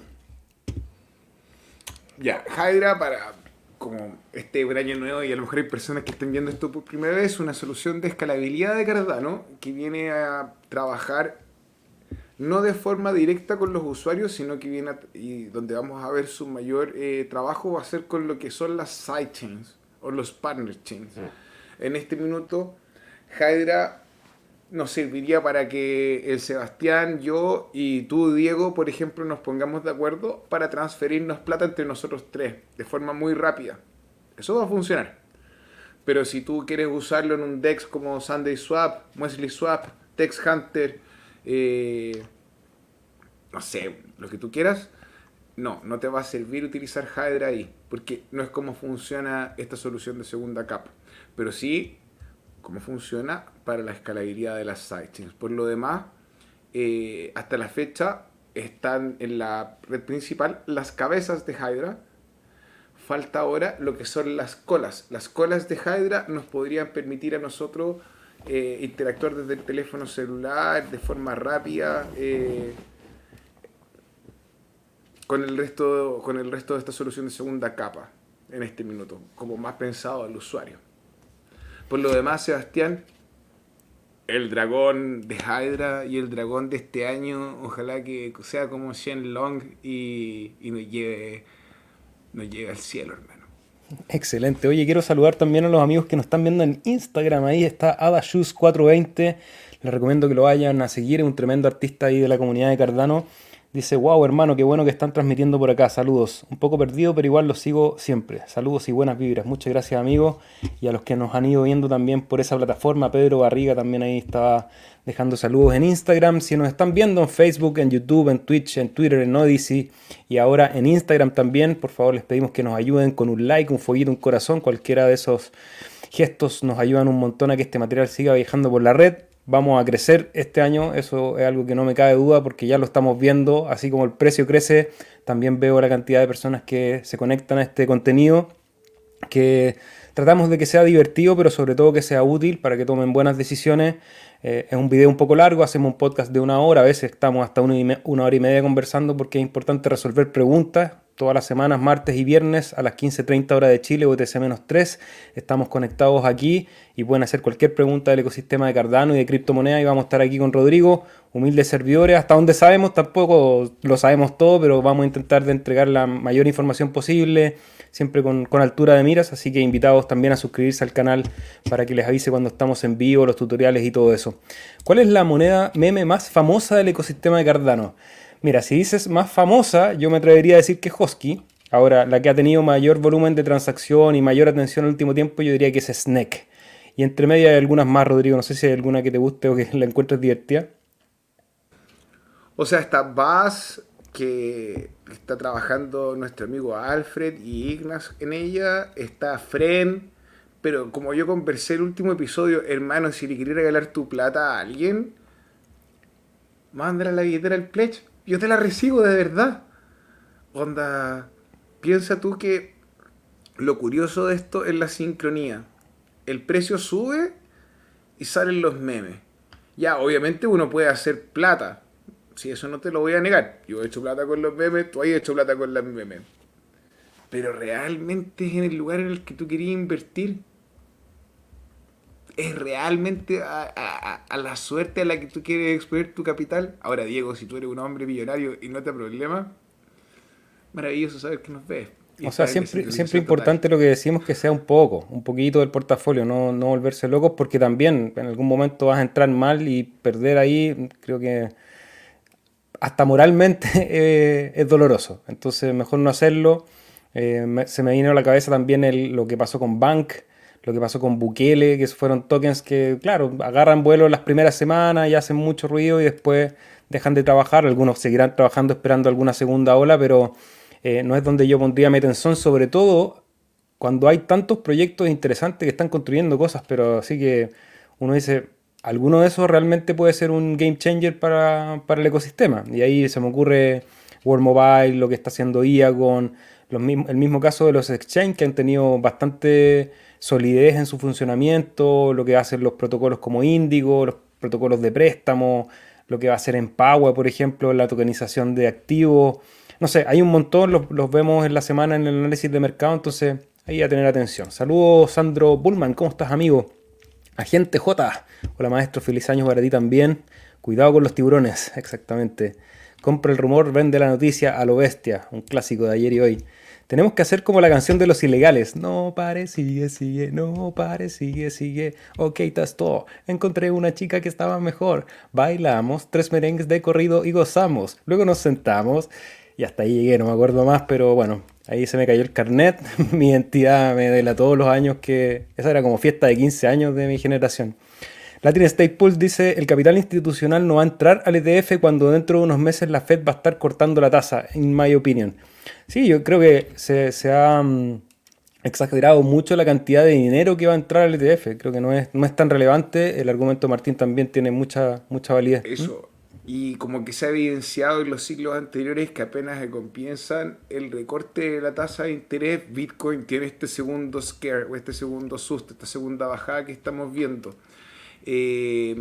Ya, Hydra para como este un año nuevo y a lo mejor hay personas que estén viendo esto por primera vez, una solución de escalabilidad de Cardano que viene a trabajar no de forma directa con los usuarios, sino que viene a- y donde vamos a ver su mayor eh, trabajo va a ser con lo que son las sidechains o los partner chains. En este minuto, Hydra nos serviría para que el Sebastián, yo y tú, Diego, por ejemplo, nos pongamos de acuerdo para transferirnos plata entre nosotros tres de forma muy rápida. Eso va a funcionar. Pero si tú quieres usarlo en un DEX como Sunday Swap, Wesley Swap, Tex Hunter, eh, no sé, lo que tú quieras, no, no te va a servir utilizar Hydra ahí, porque no es como funciona esta solución de segunda capa. Pero sí cómo funciona para la escalabilidad de las sidechains. Por lo demás, eh, hasta la fecha están en la red principal las cabezas de Hydra. Falta ahora lo que son las colas. Las colas de Hydra nos podrían permitir a nosotros eh, interactuar desde el teléfono celular de forma rápida eh, con, el resto, con el resto de esta solución de segunda capa en este minuto, como más pensado al usuario. Por lo demás, Sebastián, el dragón de Hydra y el dragón de este año, ojalá que sea como Shenlong y, y nos lleve, nos lleve al cielo, hermano. Excelente. Oye, quiero saludar también a los amigos que nos están viendo en Instagram. Ahí está Adashus cuatrocientos veinte. Les recomiendo que lo vayan a seguir. Es un tremendo artista ahí de la comunidad de Cardano. Dice, wow, hermano, qué bueno que están transmitiendo por acá. Saludos. Un poco perdido, pero igual los sigo siempre. Saludos y buenas vibras. Muchas gracias, amigos. Y a los que nos han ido viendo también por esa plataforma. Pedro Barriga también ahí estaba dejando saludos en Instagram. Si nos están viendo en Facebook, en YouTube, en Twitch, en Twitter, en Odyssey y ahora en Instagram también, por favor les pedimos que nos ayuden con un like, un fueguito, un corazón. Cualquiera de esos gestos nos ayudan un montón a que este material siga viajando por la red. Vamos a crecer este año, eso es algo que no me cabe duda porque ya lo estamos viendo, así como el precio crece, también veo la cantidad de personas que se conectan a este contenido, que tratamos de que sea divertido, pero sobre todo que sea útil para que tomen buenas decisiones. Eh, es un video un poco largo, hacemos un podcast de una hora, a veces estamos hasta una, y me- una hora y media conversando porque es importante resolver preguntas. Todas las semanas, martes y viernes a las quince treinta horas de Chile, U T C tres, estamos conectados aquí y pueden hacer cualquier pregunta del ecosistema de Cardano y de criptomonedas y vamos a estar aquí con Rodrigo, humildes servidores, hasta donde sabemos, tampoco lo sabemos todo, pero vamos a intentar de entregar la mayor información posible, siempre con, con altura de miras, así que invitados también a suscribirse al canal para que les avise cuando estamos en vivo, los tutoriales y todo eso. ¿Cuál es la moneda meme más famosa del ecosistema de Cardano? Mira, si dices más famosa, yo me atrevería a decir que Hosky. Ahora, la que ha tenido mayor volumen de transacción y mayor atención en el último tiempo, yo diría que es Snake. Y entre medio hay algunas más, Rodrigo. No sé si hay alguna que te guste o que la encuentres divertida. O sea, está Buzz, que está trabajando nuestro amigo Alfred y Ignas en ella. Está Fren, pero como yo conversé el último episodio, hermano, si le quería regalar tu plata a alguien, mándala a la billetera el pledge. Yo te la recibo de verdad. Onda, piensa tú que lo curioso de esto es la sincronía. El precio sube y salen los memes. Ya, obviamente uno puede hacer plata. Si eso no te lo voy a negar. Yo he hecho plata con los memes, tú has hecho plata con las memes. Pero realmente es en el lugar en el que tú querías invertir. Es realmente a, a- a la suerte a la que tú quieres exponer tu capital. Ahora, Diego, si tú eres un hombre millonario y no te problema, maravilloso saber que nos ves. Y O sea, estás en siempre, siempre desincronización total. importante lo que decimos que sea un poco, un poquito del portafolio, no, no volverse locos porque también en algún momento vas a entrar mal y perder ahí, creo que hasta moralmente eh, es doloroso. Entonces, mejor no hacerlo. Eh, me- se me vino a la cabeza también el- lo que pasó con Bank, lo que pasó con Bukele, que fueron tokens que, claro, agarran vuelo las primeras semanas y hacen mucho ruido y después dejan de trabajar. Algunos seguirán trabajando esperando alguna segunda ola, pero eh, no es donde yo pondría mi atención, sobre todo cuando hay tantos proyectos interesantes que están construyendo cosas, pero así que uno dice, alguno de esos realmente puede ser un game changer para, para el ecosistema. Y ahí se me ocurre World Mobile, lo que está haciendo I A con los mismos, el mismo caso de los exchange que han tenido bastante solidez en su funcionamiento, lo que hacen los protocolos como Indigo, los protocolos de préstamo, lo que va a hacer Empower, por ejemplo, la tokenización de activos. No sé, hay un montón, los, los vemos en la semana en el análisis de mercado, entonces ahí a tener atención. Saludos, Sandro Bullman, ¿cómo estás, amigo? Agente J. Hola, maestro, feliz año para ti también. Cuidado con los tiburones, exactamente. Compra el rumor, vende la noticia a lo bestia. Un clásico de ayer y hoy. Tenemos que hacer como la canción de los ilegales. No pare, sigue, sigue, no pare, sigue, sigue. Ok, todo. Encontré una chica que estaba mejor. Bailamos tres merengues de corrido y gozamos. Luego nos sentamos y hasta ahí llegué, no me acuerdo más, pero bueno, ahí se me cayó el carnet. Mi identidad me delató todos los años que... Esa era como fiesta de quince años de mi generación. Latin State Pulse dice, el capital institucional no va a entrar al E T F cuando dentro de unos meses la Fed va a estar cortando la tasa, in my opinion. Sí, yo creo que se, se ha mm, exagerado mucho la cantidad de dinero que va a entrar al E T F. Creo que no es, no es tan relevante. El argumento de Martín también tiene mucha, mucha validez. ¿Mm? Eso. Y como que se ha evidenciado en los ciclos anteriores que apenas se comienzan el recorte de la tasa de interés, Bitcoin tiene este segundo scare, o este segundo susto, esta segunda bajada que estamos viendo. Eh,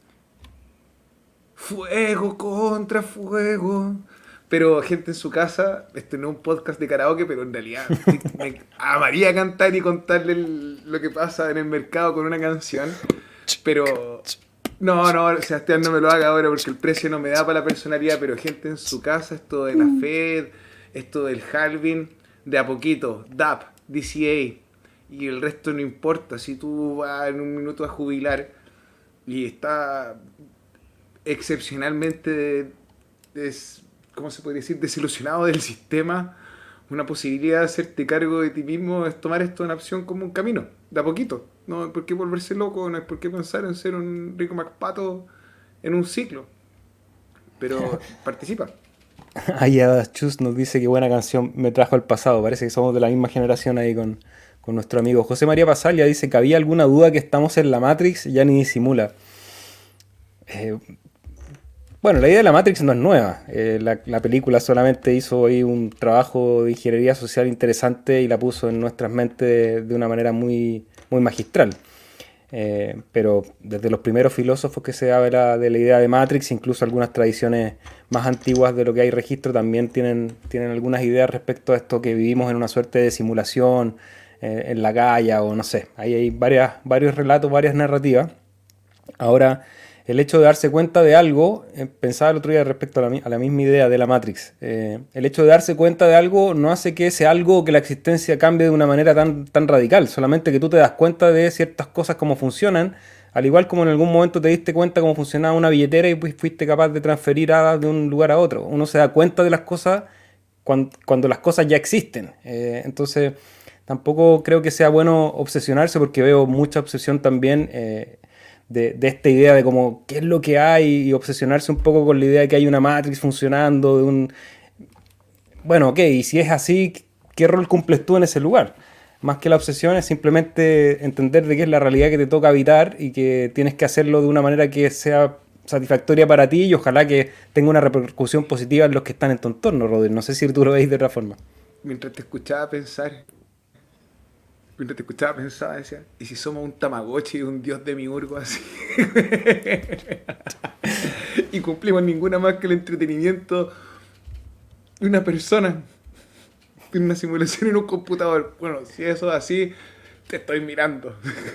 Fuego contra fuego. Pero gente en su casa, este no es un podcast de karaoke, pero en realidad me amaría cantar y contarle el- lo que pasa en el mercado con una canción. Pero no, no, Sebastián, no me lo haga ahora porque el precio no me da para la personalidad, pero gente en su casa, esto de la Fed, esto del halving, de a poquito, D A P, D C A, y el resto no importa. Si tú vas en un minuto a jubilar y está excepcionalmente, des- ¿cómo se podría decir?, desilusionado del sistema, una posibilidad de hacerte cargo de ti mismo es tomar esto una opción como un camino, de a poquito. No hay por qué volverse loco, no hay por qué pensar en ser un rico MacPato en un ciclo, pero participa. Aya Chus nos dice que buena canción me trajo al pasado. Parece que somos de la misma generación ahí con, con nuestro amigo. José María Pasalia dice que había alguna duda que estamos en la Matrix, ya ni disimula. Eh, bueno, la idea de la Matrix no es nueva. Eh, la, la película solamente hizo ahí un trabajo de ingeniería social interesante y la puso en nuestras mentes de, de una manera muy, muy magistral. Eh, pero desde los primeros filósofos que se habla de la idea de Matrix, incluso algunas tradiciones más antiguas de lo que hay registro también tienen, tienen algunas ideas respecto a esto que vivimos en una suerte de simulación eh, en la Gaia o no sé. Ahí hay varias, varios relatos, varias narrativas. Ahora, el hecho de darse cuenta de algo, eh, pensaba el otro día respecto a la, mi- a la misma idea de la Matrix, eh, el hecho de darse cuenta de algo no hace que ese algo, que la existencia cambie de una manera tan, tan radical, solamente que tú te das cuenta de ciertas cosas cómo funcionan, al igual como en algún momento te diste cuenta cómo funcionaba una billetera y pues fuiste capaz de transferir hadas de un lugar a otro. Uno se da cuenta de las cosas cuando, cuando las cosas ya existen. Eh, entonces, tampoco creo que sea bueno obsesionarse porque veo mucha obsesión también. Eh, de, de esta idea de como qué es lo que hay y obsesionarse un poco con la idea de que hay una Matrix funcionando, de un... Bueno, ok, y si es así, ¿qué rol cumples tú en ese lugar? Más que la obsesión es simplemente entender de qué es la realidad que te toca habitar y que tienes que hacerlo de una manera que sea satisfactoria para ti y ojalá que tenga una repercusión positiva en los que están en tu entorno, Rodri. No sé si tú lo veis de otra forma. Mientras te escuchaba pensar, Mientras te escuchaba pensaba, decía, ¿y si somos un Tamagotchi, un dios demiurgo así? Y cumplimos ninguna más que el entretenimiento de una persona en una simulación en un computador. Bueno, si eso es así, te estoy mirando.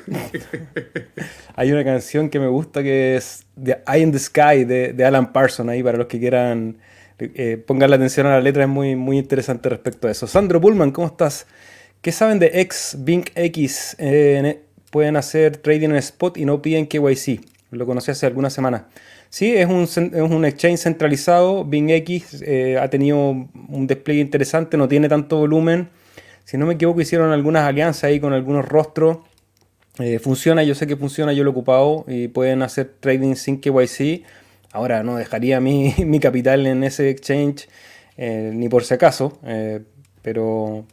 Hay una canción que me gusta que es The Eye in the Sky de, de Alan Parsons, ahí para los que quieran eh, pongan la atención a la letra, es muy, muy interesante respecto a eso. Sandro Pullman, ¿cómo estás? ¿Qué saben de X, Bink X? Eh, pueden hacer trading en spot y no piden K Y C. Lo conocí hace algunas semanas. Sí, es un, es un exchange centralizado. Bink X eh, ha tenido un despliegue interesante, no tiene tanto volumen. Si no me equivoco, hicieron algunas alianzas ahí con algunos rostros. Eh, funciona, yo sé que funciona, yo lo he ocupado y pueden hacer trading sin K Y C. Ahora no dejaría mi, mi capital en ese exchange eh, ni por si acaso, eh, pero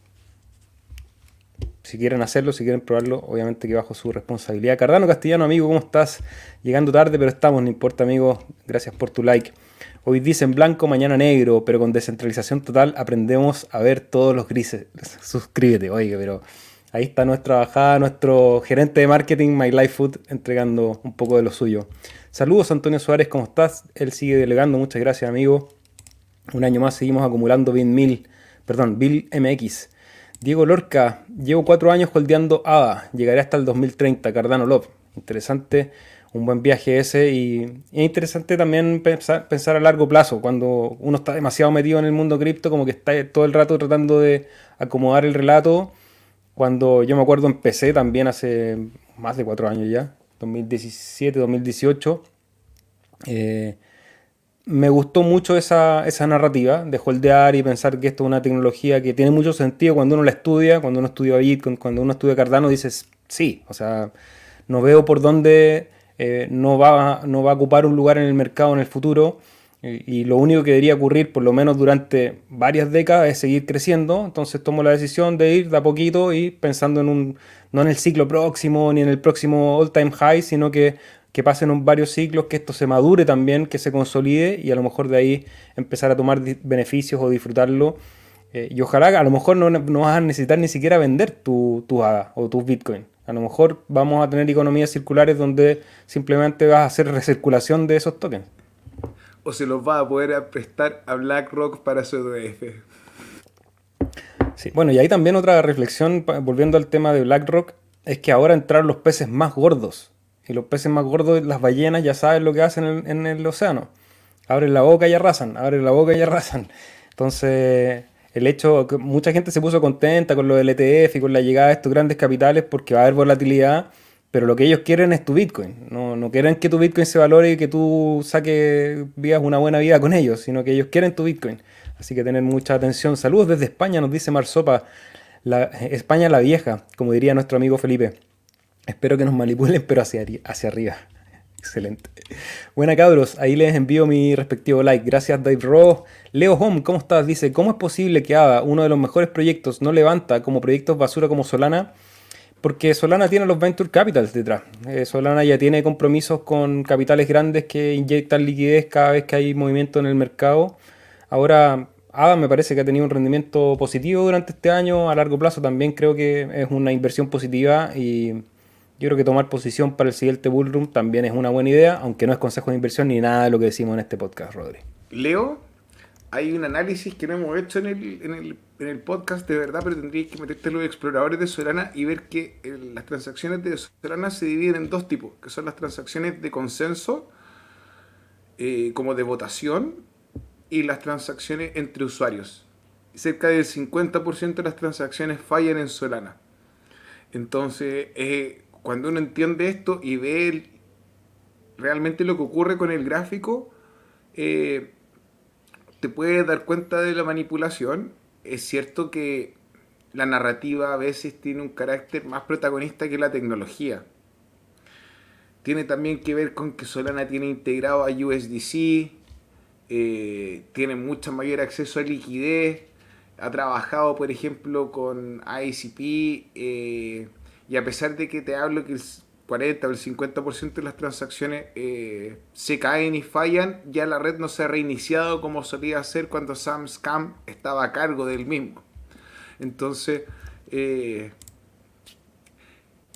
si quieren hacerlo, si quieren probarlo, obviamente que bajo su responsabilidad. Cardano Castellano, amigo, ¿cómo estás? Llegando tarde, pero estamos, no importa, amigo. Gracias por tu like. Hoy dicen blanco, mañana negro, pero con descentralización total aprendemos a ver todos los grises. Suscríbete, oiga, pero ahí está nuestra bajada, nuestro gerente de marketing, My Life Food, entregando un poco de lo suyo. Saludos, Antonio Suárez, ¿cómo estás? Él sigue delegando, muchas gracias, amigo. Un año más seguimos acumulando Bill mil, perdón, Bill M X. Diego Lorca, llevo cuatro años holdeando A D A, llegaré hasta el dos mil treinta, Cardano Love. Interesante, un buen viaje ese y, y es interesante también pensar, pensar a largo plazo, cuando uno está demasiado metido en el mundo cripto, como que está todo el rato tratando de acomodar el relato. Cuando yo me acuerdo empecé también hace más de cuatro años ya, dos mil diecisiete, dos mil dieciocho, eh, me gustó mucho esa, esa narrativa de holdear y pensar que esto es una tecnología que tiene mucho sentido cuando uno la estudia, cuando uno estudia Bitcoin, cuando uno estudia Cardano, dices sí, o sea, no veo por dónde eh, no, va, no va a ocupar un lugar en el mercado en el futuro y, y lo único que debería ocurrir por lo menos durante varias décadas es seguir creciendo. Entonces tomo la decisión de ir de a poquito y pensando en un, no en el ciclo próximo ni en el próximo all time high, sino que que pasen varios ciclos, que esto se madure también, que se consolide y a lo mejor de ahí empezar a tomar beneficios o disfrutarlo. Eh, y ojalá a lo mejor no, no vas a necesitar ni siquiera vender tu, tu A D A o tu Bitcoin. A lo mejor vamos a tener economías circulares donde simplemente vas a hacer recirculación de esos tokens. O se los va a poder prestar a BlackRock para su E T F. Sí, bueno, y ahí también otra reflexión, volviendo al tema de BlackRock, es que ahora entraron los peces más gordos. Y los peces más gordos, las ballenas, ya saben lo que hacen en, en el océano. Abren la boca y arrasan, abren la boca y arrasan. Entonces, el hecho que mucha gente se puso contenta con lo del E T F y con la llegada de estos grandes capitales porque va a haber volatilidad, pero lo que ellos quieren es tu Bitcoin. No, no quieren que tu Bitcoin se valore y que tú saques, vivas una buena vida con ellos, sino que ellos quieren tu Bitcoin. Así que tener mucha atención. Saludos desde España, nos dice Marsopa. La, España la vieja, como diría nuestro amigo Felipe. Espero que nos manipulen, pero hacia, hacia arriba. Excelente. Buena, cabros. Ahí les envío mi respectivo like. Gracias, Dave Rowe. Leo Home, ¿cómo estás? Dice, ¿cómo es posible que A D A, uno de los mejores proyectos, no levanta como proyectos basura como Solana? Porque Solana tiene los Venture Capitals detrás. Eh, Solana ya tiene compromisos con capitales grandes que inyectan liquidez cada vez que hay movimiento en el mercado. Ahora, A D A me parece que ha tenido un rendimiento positivo durante este año. A largo plazo también creo que es una inversión positiva y yo creo que tomar posición para el siguiente bullrun también es una buena idea, aunque no es consejo de inversión ni nada de lo que decimos en este podcast, Rodri. Leo, hay un análisis que no hemos hecho en el, en el, en el podcast de verdad, pero tendríais que meterte en los exploradores de Solana y ver que el, las transacciones de Solana se dividen en dos tipos, que son las transacciones de consenso, eh, como de votación, y las transacciones entre usuarios. Cerca del cincuenta por ciento de las transacciones fallan en Solana. Entonces, eh, cuando uno entiende esto y ve el, realmente lo que ocurre con el gráfico, eh, te puedes dar cuenta de la manipulación. Es cierto que la narrativa a veces tiene un carácter más protagonista que la tecnología. Tiene también que ver con que Solana tiene integrado a U S D C, eh, tiene mucho mayor acceso a liquidez, ha trabajado por ejemplo con I C P, eh, y a pesar de que te hablo que el cuarenta o el cincuenta por ciento de las transacciones eh, se caen y fallan, ya la red no se ha reiniciado como solía hacer cuando Sam Scam estaba a cargo del mismo. Entonces, eh,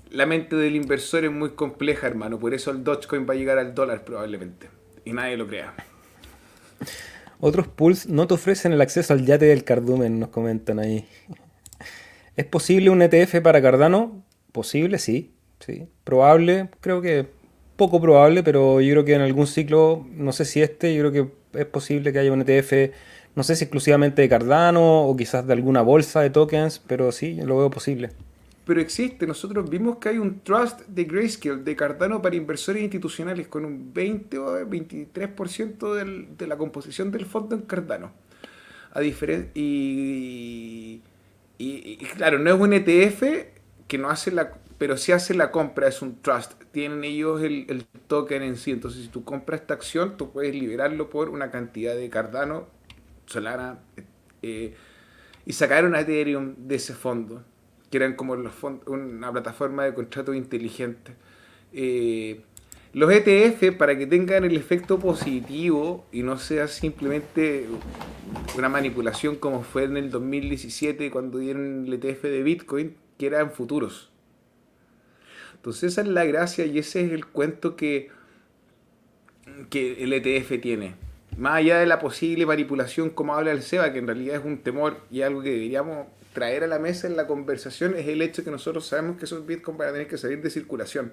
la mente del inversor es muy compleja, hermano. Por eso el Dogecoin va a llegar al dólar probablemente. Y nadie lo crea. Otros pools no te ofrecen el acceso al yate del cardumen, nos comentan ahí. ¿Es posible un E T F para Cardano? Posible, sí. Sí. Probable, creo que poco probable, pero yo creo que en algún ciclo, no sé si este, yo creo que es posible que haya un E T F, no sé si exclusivamente de Cardano o quizás de alguna bolsa de tokens, pero sí, lo veo posible. Pero existe, nosotros vimos que hay un trust de Grayscale, de Cardano para inversores institucionales, con un veinte o veintitrés por ciento del, de la composición del fondo en Cardano. A diferen- y, y, y claro, no es un E T F que no hace la, pero sí hace la compra, es un trust. Tienen ellos el, el token en sí. Entonces, si tú compras esta acción, tú puedes liberarlo por una cantidad de Cardano, Solana, eh, y sacar una Ethereum de ese fondo, que eran como los fondos, una plataforma de contratos inteligentes. Eh, los E T F, para que tengan el efecto positivo y no sea simplemente una manipulación como fue en el dos mil diecisiete cuando dieron el E T F de Bitcoin, que eran futuros. Entonces esa es la gracia y ese es el cuento que, que el E T F tiene. Más allá de la posible manipulación, como habla el SEBA, que en realidad es un temor y algo que deberíamos traer a la mesa en la conversación, es el hecho que nosotros sabemos que esos bitcoins van a tener que salir de circulación.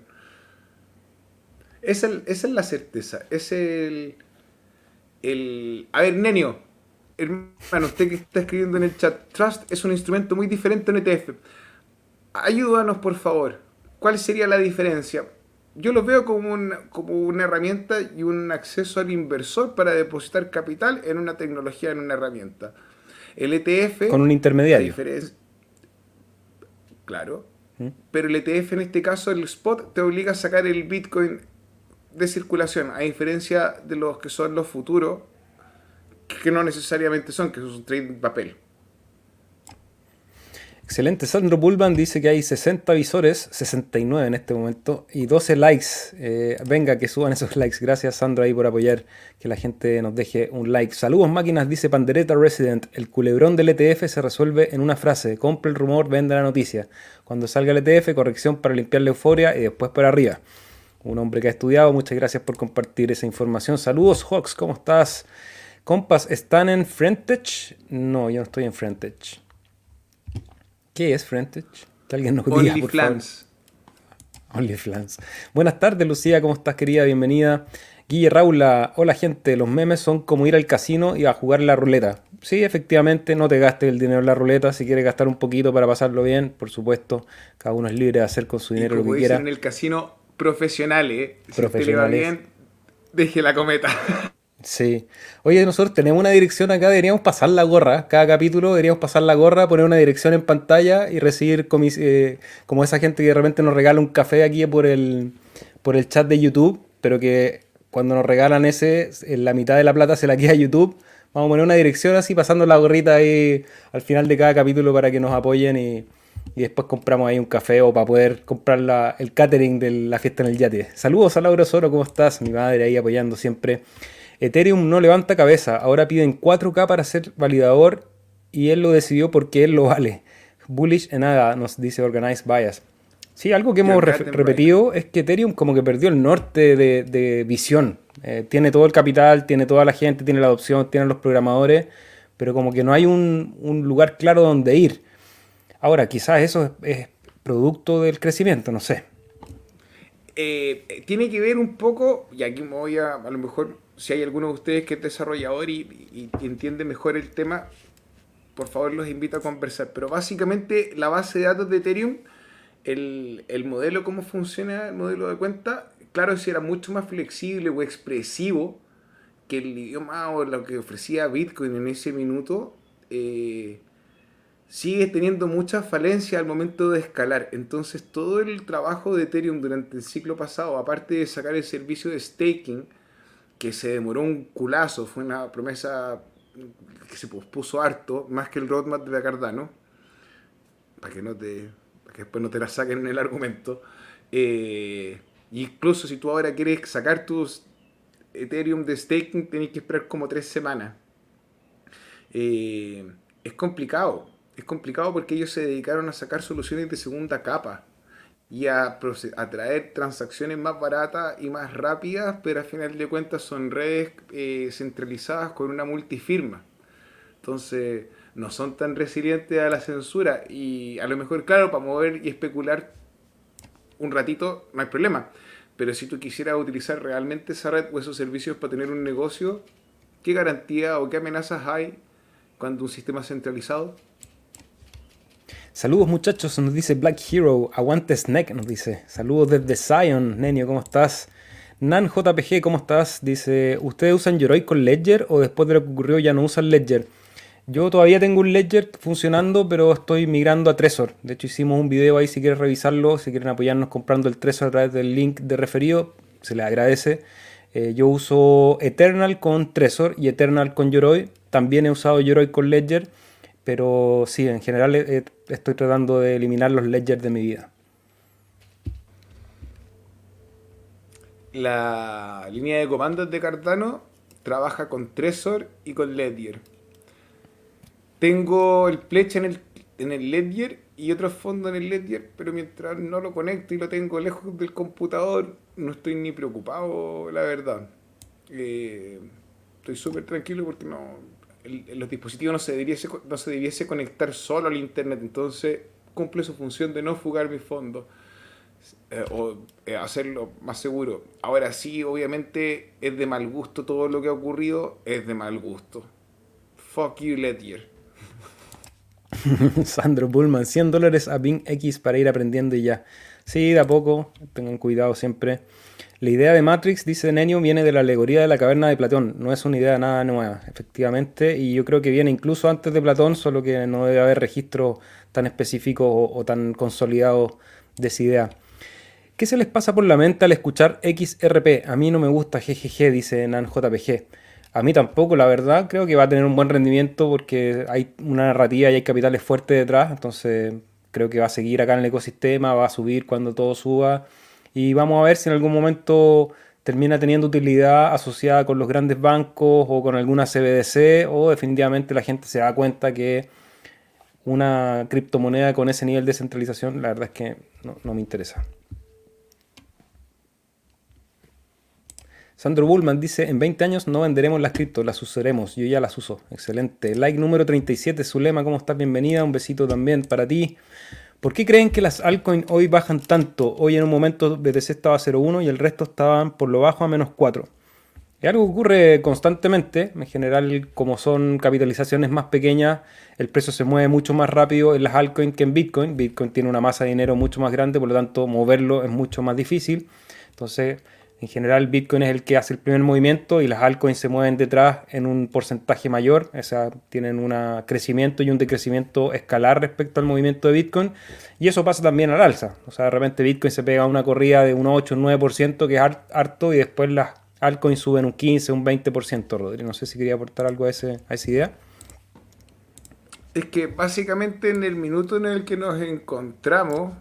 Esa, esa es la certeza. Es el, el... A ver, Nenio, hermano, usted que está escribiendo en el chat, Trust es un instrumento muy diferente a un E T F. Ayúdanos, por favor. ¿Cuál sería la diferencia? Yo lo veo como una, como una herramienta y un acceso al inversor para depositar capital en una tecnología, en una herramienta. El Con E T F, un a intermediario. diferencia, claro, ¿Mm? pero el E T F en este caso, el spot, te obliga a sacar el Bitcoin de circulación, a diferencia de los que son los futuros, que no necesariamente son, que son un trade en papel. Excelente. Sandro Bullman dice que hay sesenta visores, sesenta y nueve en este momento, y doce likes. Eh, venga, que suban esos likes. Gracias, Sandro, ahí por apoyar que la gente nos deje un like. Saludos, máquinas, dice Pandereta Resident. El culebrón del E T F se resuelve en una frase. Compre el rumor, vende la noticia. Cuando salga el E T F, corrección para limpiar la euforia y después para arriba. Un hombre que ha estudiado. Muchas gracias por compartir esa información. Saludos, Hawks, ¿cómo estás? Compas, ¿están en Frentech? No, yo no estoy en Frentech. ¿Qué es Frentech? Que alguien nos diga, por favor. OnlyFans. OnlyFans. Buenas tardes, Lucía, ¿cómo estás, querida? Bienvenida. Guille Raula, hola gente, los memes son como ir al casino y a jugar la ruleta. Sí, efectivamente, no te gastes el dinero en la ruleta. Si quieres gastar un poquito para pasarlo bien, por supuesto, cada uno es libre de hacer con su Y dinero lo como que dicen quiera. en el casino, profesionales. Si a usted le va Profesionales. bien, deje la cometa. Sí. Oye, nosotros tenemos una dirección acá, deberíamos pasar la gorra. Cada capítulo deberíamos pasar la gorra, poner una dirección en pantalla y recibir comis- eh, como esa gente que de repente nos regala un café aquí por el, por el chat de YouTube, pero que cuando nos regalan ese, en la mitad de la plata se la queda a YouTube. Vamos a poner una dirección así, pasando la gorrita ahí al final de cada capítulo para que nos apoyen y, y después compramos ahí un café o para poder comprar la- el catering de la fiesta en el yate. Saludos a Laura Soro, ¿cómo estás? Mi madre ahí apoyando siempre. Ethereum no levanta cabeza, ahora piden cuatro K para ser validador y él lo decidió porque él lo vale. Bullish en nada, nos dice Organized Bias. Sí, algo que hemos You're ref- goddamn right. repetido es que Ethereum como que perdió el norte de, de visión. Eh, tiene todo el capital, tiene toda la gente, tiene la adopción, tiene los programadores, pero como que no hay un, un lugar claro donde ir. Ahora, quizás eso es, es producto del crecimiento, no sé. Eh, tiene que ver un poco, y aquí me voy a, a lo mejor, si hay alguno de ustedes que es desarrollador y, y- y entiende mejor el tema, por favor los invito a conversar. Pero básicamente la base de datos de Ethereum, el, el modelo, cómo funciona el modelo de cuenta, claro, si era mucho más flexible o expresivo que el idioma o lo que ofrecía Bitcoin en ese minuto, eh, sigue teniendo muchas falencias al momento de escalar. Entonces todo el trabajo de Ethereum durante el ciclo pasado, aparte de sacar el servicio de staking, que se demoró un culazo, fue una promesa que se pospuso harto, más que el roadmap de la Cardano, para que no te, para que después no te la saquen en el argumento. Eh, incluso si tú ahora quieres sacar tus Ethereum de staking, tenés que esperar como tres semanas. Eh, es complicado, es complicado porque ellos se dedicaron a sacar soluciones de segunda capa. y a, proce- a traer transacciones más baratas y más rápidas, pero al final de cuentas son redes eh, centralizadas con una multifirma. Entonces no son tan resilientes a la censura y a lo mejor, claro, para mover y especular un ratito no hay problema. Pero si tú quisieras utilizar realmente esa red o esos servicios para tener un negocio, ¿qué garantía o qué amenazas hay cuando un sistema centralizado? Saludos muchachos, nos dice Black Hero. Aguante Snack, nos dice. Saludos desde Zion, Nenio, ¿cómo estás? Nan J P G, ¿cómo estás? Dice, ¿ustedes usan Yoroi con Ledger o después de lo que ocurrió ya no usan Ledger? Yo todavía tengo un Ledger funcionando, pero estoy migrando a Trezor. De hecho, hicimos un video ahí si quieren revisarlo, si quieren apoyarnos comprando el Trezor a través del link de referido, se les agradece. Eh, yo uso Eternal con Trezor y Eternal con Yoroi. También he usado Yoroi con Ledger, pero sí, en general eh, estoy tratando de eliminar los Ledgers de mi vida. La línea de comandos de Cardano trabaja con Trezor y con Ledger. Tengo el Pledge en el, en el Ledger y otros fondos en el Ledger, pero mientras no lo conecto y lo tengo lejos del computador, no estoy ni preocupado, la verdad. Eh, Estoy súper tranquilo porque no, el, los dispositivos no se, debiese, no se debiese conectar solo al internet, entonces cumple su función de no fugar mis fondos. Eh, o eh, hacerlo más seguro. Ahora sí, obviamente es de mal gusto todo lo que ha ocurrido, es de mal gusto. Fuck you, Ledger. Sandro Bullman, cien dólares a Bing X para ir aprendiendo y ya. Sí, de a poco, tengan cuidado siempre. La idea de Matrix, dice Nenio, viene de la alegoría de la caverna de Platón. No es una idea nada nueva, efectivamente. Y yo creo que viene incluso antes de Platón, solo que no debe haber registro tan específico o, o tan consolidado de esa idea. ¿Qué se les pasa por la mente al escuchar X R P? A mí no me gusta G G G, dice Nan J P G. A mí tampoco, la verdad. Creo que va a tener un buen rendimiento porque hay una narrativa y hay capitales fuertes detrás. Entonces creo que va a seguir acá en el ecosistema, va a subir cuando todo suba. Y vamos a ver si en algún momento termina teniendo utilidad asociada con los grandes bancos o con alguna C B D C, o definitivamente la gente se da cuenta que una criptomoneda con ese nivel de centralización, la verdad es que no, no me interesa. Sandro Bullman dice, en veinte años no venderemos las criptos, las usaremos, yo ya las uso. Excelente. Like número treinta y siete, Zulema, ¿cómo estás? Bienvenida, un besito también para ti. ¿Por qué creen que las altcoins hoy bajan tanto? Hoy en un momento B T C estaba a cero punto uno y el resto estaban por lo bajo a menos cuatro. Es algo que ocurre constantemente. En general, como son capitalizaciones más pequeñas, el precio se mueve mucho más rápido en las altcoins que en Bitcoin. Bitcoin tiene una masa de dinero mucho más grande, por lo tanto moverlo es mucho más difícil. Entonces, en general, Bitcoin es el que hace el primer movimiento y las altcoins se mueven detrás en un porcentaje mayor. O sea, tienen un crecimiento y un decrecimiento escalar respecto al movimiento de Bitcoin. Y eso pasa también al alza. O sea, de repente Bitcoin se pega a una corrida de un ocho o nueve por ciento, que es harto, y después las altcoins suben un quince, un veinte por ciento, Rodri. No sé si quería aportar algo a, ese, a esa idea. Es que básicamente en el minuto en el que nos encontramos,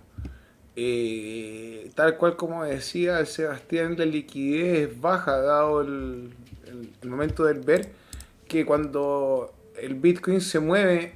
eh, tal cual como decía el Sebastián, la liquidez es baja dado el, el, el momento del ver que cuando el Bitcoin se mueve,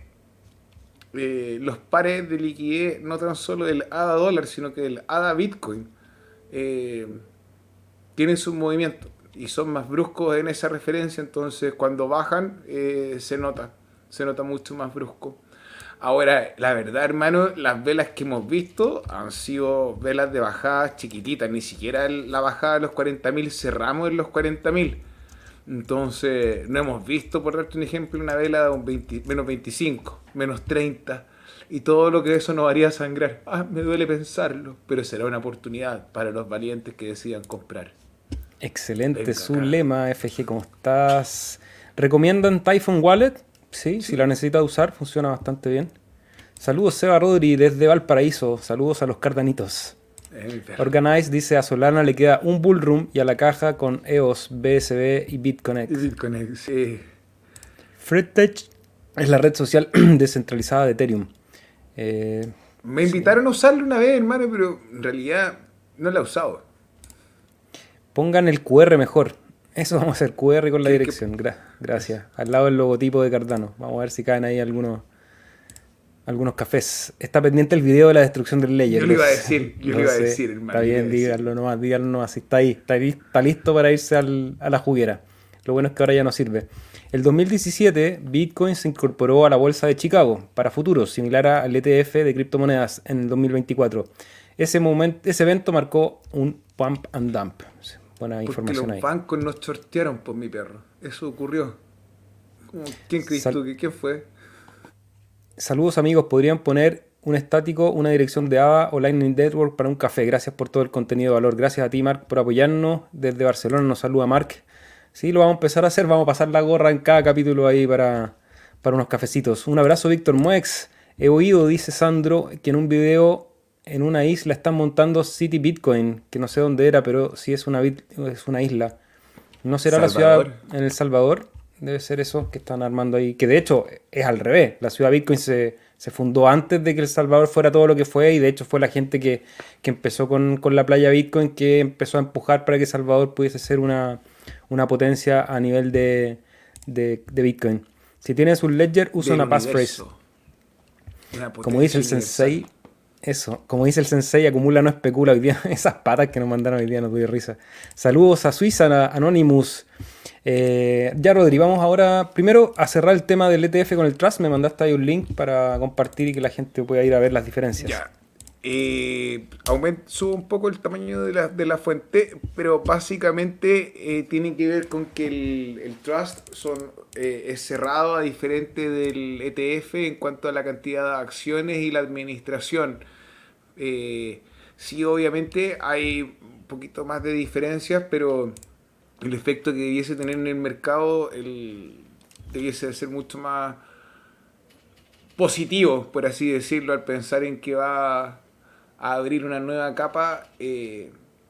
eh, los pares de liquidez no tan solo del A D A dólar, sino que del A D A Bitcoin, eh, tienen su movimiento y son más bruscos en esa referencia, entonces cuando bajan eh, se nota, se nota mucho más brusco. Ahora, la verdad, hermano, las velas que hemos visto han sido velas de bajadas chiquititas, ni siquiera la bajada de los cuarenta mil cerramos en los cuarenta mil. Entonces, no hemos visto, por darte un ejemplo, una vela de un veinte, menos veinticinco, menos treinta, y todo lo que eso nos haría sangrar. Ah, me duele pensarlo, pero será una oportunidad para los valientes que decidan comprar. Excelente, Venga su acá. lema, F G, ¿cómo estás? ¿Recomiendan Typhon Wallet? Sí, si la necesitas usar, funciona bastante bien. Saludos, Seba Rodri, desde Valparaíso. Saludos a los cardanitos. Eh, Organize dice, a Solana le queda un bullroom y a la caja con E O S, B S B y BitConnect. Bitcoin, sí. FredTech es la red social descentralizada de Ethereum. Eh, Me sí. invitaron a usarlo una vez, hermano, pero en realidad no la he usado. Pongan el Q R mejor. Eso vamos a hacer, Q R con la ¿Qué- dirección. Gra- gracias. Al lado del logotipo de Cardano. Vamos a ver si caen ahí algunos. algunos cafés. Está pendiente el video de la destrucción del Ledger. Yo le iba a decir, yo no le iba a sé, decir, hermano. Está bien, díganlo nomás, díganlo nomás. Si está ahí, está, li- está listo para irse al- a la juguera. Lo bueno es que ahora ya no sirve. El dos mil diecisiete, Bitcoin se incorporó a la bolsa de Chicago para futuros, similar al E T F de criptomonedas en el dos mil veinticuatro. Ese, momento, ese evento marcó un pump and dump. Buena Porque información los ahí. bancos nos sortearon por mi perro. Eso ocurrió. ¿Cómo? ¿Quién crees Sal- tú? que- ¿Quién fue? Saludos amigos, podrían poner un estático, una dirección de A V A o Lightning Network para un café. Gracias por todo el contenido de valor. Gracias a ti, Mark, por apoyarnos. Desde Barcelona nos saluda Mark. Sí, lo vamos a empezar a hacer. Vamos a pasar la gorra en cada capítulo ahí para, para unos cafecitos. Un abrazo, Víctor Muex. He oído, dice Sandro, que en un video en una isla están montando City Bitcoin, que no sé dónde era, pero sí es una, bit- es una isla. ¿No será la Salvador. ciudad en El Salvador? Debe ser eso que están armando ahí. Que de hecho es al revés. La ciudad Bitcoin se, se fundó antes de que El Salvador fuera todo lo que fue. Y de hecho fue la gente que, que empezó con, con la playa Bitcoin que empezó a empujar para que El Salvador pudiese ser una, una potencia a nivel de, de, de Bitcoin. Si tienes un ledger, usa Del una passphrase. universo. Una Como dice el potencia sensei, universal. eso, como dice el sensei, acumula no especula hoy día. Esas patas que nos mandaron hoy día nos dio risa. Saludos a Suiza, a Anonymous. Eh, ya, Rodri, vamos ahora primero a cerrar el tema del E T F con el Trust. Me mandaste ahí un link para compartir y que la gente pueda ir a ver las diferencias. Ya. Eh, aumento, subo un poco el tamaño de la, de la fuente, pero básicamente eh, tiene que ver con que el, el trust son, eh, es cerrado a diferente del E T F en cuanto a la cantidad de acciones y la administración. Eh, sí, obviamente hay un poquito más de diferencias, pero el efecto que debiese tener en el mercado el, debiese ser mucho más positivo, por así decirlo, al pensar en que va a abrir una nueva capa eh,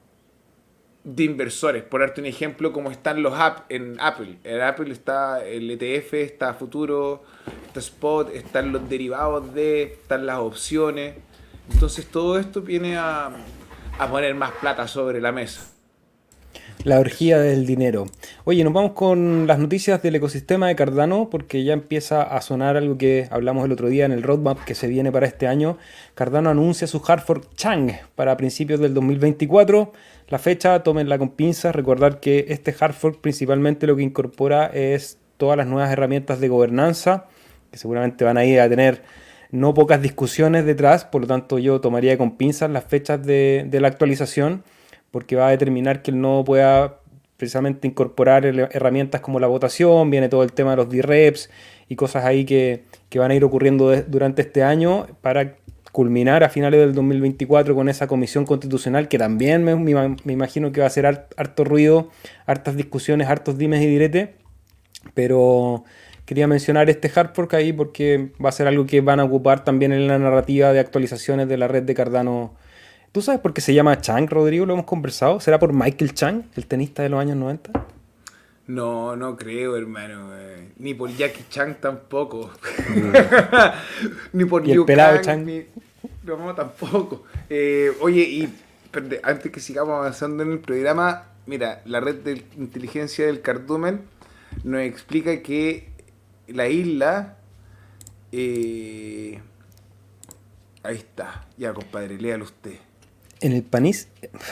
de inversores. Por darte un ejemplo, como están los apps en Apple. En Apple está el E T F, está Futuro, está Spot, están los derivados de, están las opciones. Entonces todo esto viene a, a poner más plata sobre la mesa. La orgía del dinero. Oye, nos vamos con las noticias del ecosistema de Cardano porque ya empieza a sonar algo que hablamos el otro día en el roadmap que se viene para este año. Cardano anuncia su hard fork Chang para principios del dos mil veinticuatro. La fecha, tómenla con pinzas. Recordar que este hard fork principalmente lo que incorpora es todas las nuevas herramientas de gobernanza que seguramente van a ir a tener no pocas discusiones detrás. Por lo tanto, yo tomaría con pinzas las fechas de, de la actualización, porque va a determinar que el nodo pueda precisamente incorporar herramientas como la votación, viene todo el tema de los D REPs y cosas ahí que, que van a ir ocurriendo de, durante este año para culminar a finales del dos mil veinticuatro con esa comisión constitucional que también me, me, me imagino que va a hacer hart, harto ruido, hartas discusiones, hartos dimes y diretes, pero quería mencionar este hard fork ahí porque va a ser algo que van a ocupar también en la narrativa de actualizaciones de la red de Cardano. ¿Tú sabes por qué se llama Chang, Rodrigo? Lo hemos conversado. ¿Será por Michael Chang, el tenista de los años noventa? No, no creo, hermano. eh. Ni por Jackie Chan tampoco. Ni por ¿Y el Liu pelado Kang, Chang? ni... No, tampoco. Eh, oye, y espérate, antes que sigamos avanzando en el programa, mira, la red de inteligencia del cardumen nos explica que la isla... eh, ahí está. Ya, compadre, léalo usted. En el país...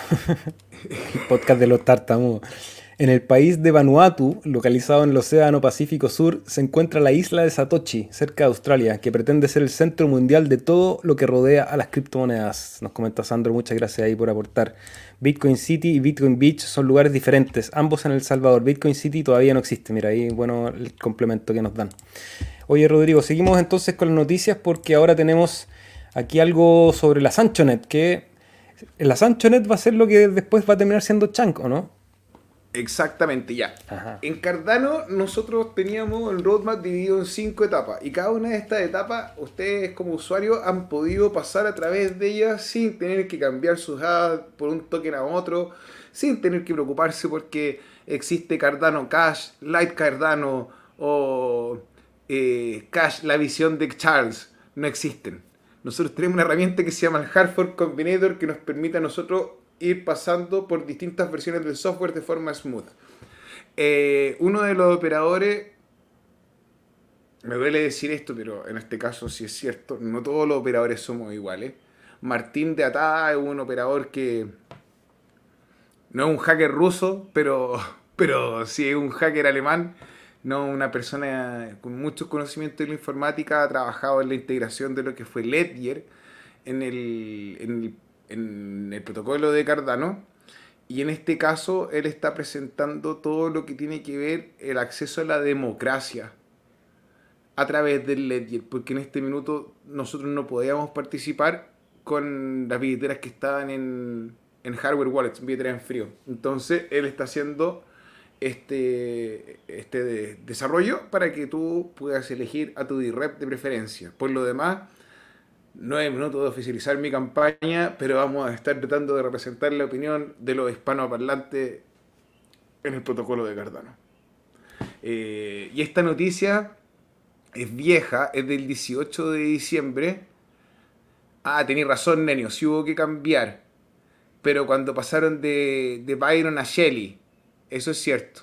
el podcast de los tartamudos. En el país de Vanuatu, localizado en el Océano Pacífico Sur, se encuentra la isla de Satoshi, cerca de Australia, que pretende ser el centro mundial de todo lo que rodea a las criptomonedas. Nos comenta Sandro, muchas gracias ahí por aportar. Bitcoin City y Bitcoin Beach son lugares diferentes, ambos en El Salvador. Bitcoin City todavía no existe, mira ahí, bueno, el complemento que nos dan. Oye, Rodrigo, seguimos entonces con las noticias porque ahora tenemos aquí algo sobre la Sanchonet, que la Sanchonet va a ser lo que después va a terminar siendo Chang, ¿o no? Exactamente, ya. Ajá. En Cardano nosotros teníamos el roadmap dividido en cinco etapas y cada una de estas etapas ustedes como usuarios han podido pasar a través de ellas sin tener que cambiar sus hash por un token a otro, sin tener que preocuparse porque existe Cardano Cash, Light Cardano o eh, Cash, la visión de Charles. No existen. Nosotros tenemos una herramienta que se llama el Hard Fork Combinator que nos permite a nosotros ir pasando por distintas versiones del software de forma smooth. Eh, uno de los operadores me duele decir esto, pero en este caso sí es cierto, no todos los operadores somos iguales. Martín de Atada es un operador que no es un hacker ruso, pero, pero sí es un hacker alemán, no una persona con muchos conocimientos de la informática, ha trabajado en la integración de lo que fue Ledger en el, en el, en el protocolo de Cardano. Y en este caso, él está presentando todo lo que tiene que ver el acceso a la democracia a través del Ledger, porque en este minuto nosotros no podíamos participar con las billeteras que estaban en, en hardware wallets, billeteras en frío. Entonces, él está haciendo este, este de- desarrollo para que tú puedas elegir a tu D R E P de preferencia. Por lo demás, no es minuto de oficializar mi campaña, pero vamos a estar tratando de representar la opinión de los hispanoparlantes en el protocolo de Cardano. Eh, y esta noticia es vieja, es del dieciocho de diciembre. Ah, tenéis razón, Nenio, sí hubo que cambiar. Pero cuando pasaron de, de Byron a Shelley, eso es cierto.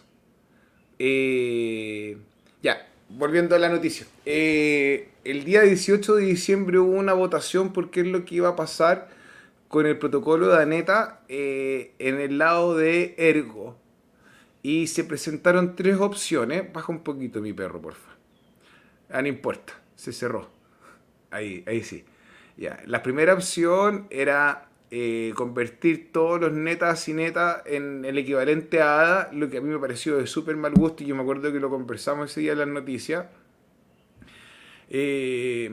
Eh, ya, volviendo a la noticia. Eh, el día dieciocho de diciembre hubo una votación por qué es lo que iba a pasar con el protocolo de Aneta eh, en el lado de Ergo. Y se presentaron tres opciones. Baja un poquito mi perro, porfa. Ah, no importa, se cerró. Ahí, ahí sí. Ya. La primera opción era eh, convertir todos los netas y netas en el equivalente a ADA, lo que a mí me pareció de súper mal gusto y yo me acuerdo que lo conversamos ese día en las noticias. Eh,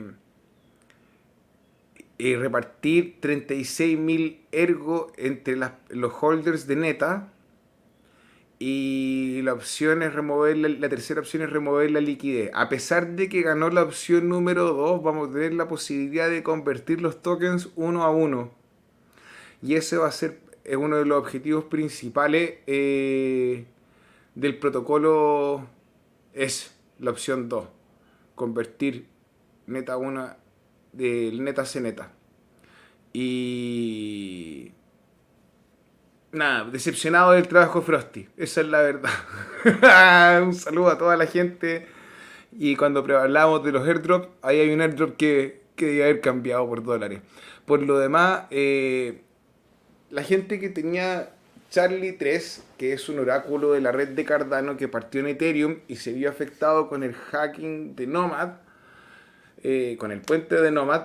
eh, Repartir treinta y seis mil ergo entre las- los holders de neta. Y la opción es remover la, la tercera opción es remover la liquidez. A pesar de que ganó la opción número dos, vamos a tener la posibilidad de convertir los tokens uno a uno. Y ese va a ser es uno de los objetivos principales eh, del protocolo. Es la opción dos. Convertir neta uno del neta C neta. Y nada, decepcionado del trabajo de Frosty. Esa es la verdad. Un saludo a toda la gente. Y cuando hablábamos de los airdrops, ahí hay un airdrop que, que debe haber cambiado por dólares. Por lo demás, eh, la gente que tenía Charlie tres, que es un oráculo de la red de Cardano que partió en Ethereum y se vio afectado con el hacking de Nomad, eh, con el puente de Nomad,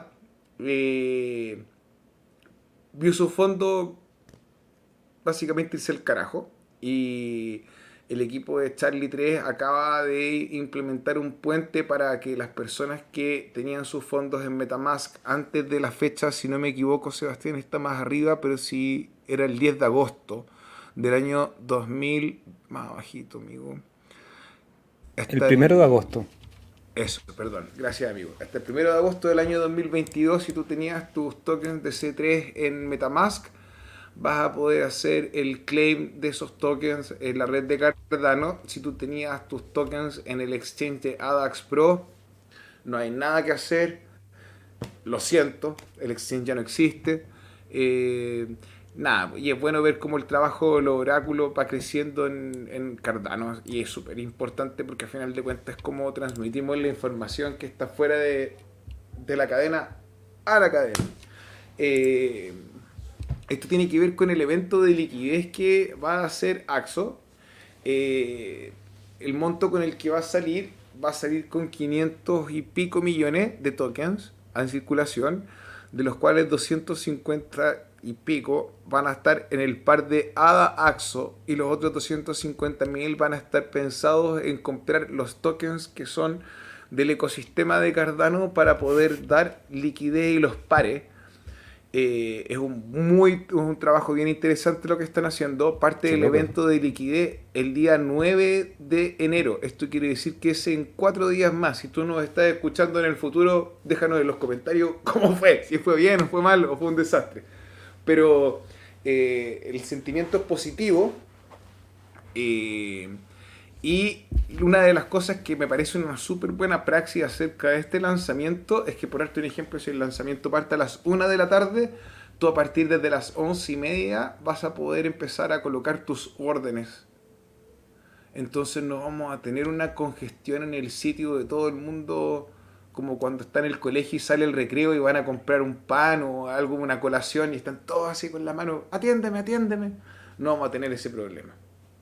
eh, vio su fondo básicamente irse al carajo. Y el equipo de Charlie tres acaba de implementar un puente para que las personas que tenían sus fondos en MetaMask antes de la fecha, si no me equivoco, Sebastián está más arriba, pero sí era el diez de agosto del año dos mil, más bajito, amigo. El Hasta primero de el... agosto. Eso, perdón, gracias amigo. Hasta el primero de agosto del año dos mil veintidós, si tú tenías tus tokens de C tres en MetaMask, vas a poder hacer el claim de esos tokens en la red de Cardano. Si tú tenías tus tokens en el exchange de ADAX Pro, no hay nada que hacer. Lo siento, el exchange ya no existe. Eh, Nada, y es bueno ver cómo el trabajo de los oráculos va creciendo en, en Cardano y es súper importante porque al final de cuentas es como transmitimos la información que está fuera de, de la cadena a la cadena. Eh, Esto tiene que ver con el evento de liquidez que va a hacer Axo. Eh, el monto con el que va a salir va a salir con quinientos y pico millones de tokens en circulación, de los cuales doscientos cincuenta y pico van a estar en el par de ADA Axo y los otros doscientos cincuenta mil van a estar pensados en comprar los tokens que son del ecosistema de Cardano para poder dar liquidez y los pares. Eh, es un muy un trabajo bien interesante lo que están haciendo. Parte Qué del loco. evento de liquidez el día nueve de enero. Esto quiere decir que es en cuatro días más. Si tú nos estás escuchando en el futuro, déjanos en los comentarios cómo fue. Si fue bien o fue mal o fue un desastre. Pero eh, el sentimiento es positivo. Eh, y una de las cosas que me parece una súper buena praxis acerca de este lanzamiento es que, por darte un ejemplo, si el lanzamiento parte a las una de la tarde, tú a partir desde las once y media vas a poder empezar a colocar tus órdenes entonces no vamos a tener una congestión en el sitio de todo el mundo, como cuando está en el colegio y sale el recreo y van a comprar un pan o algo, una colación y están todos así con la mano, atiéndeme, atiéndeme. No vamos a tener ese problema.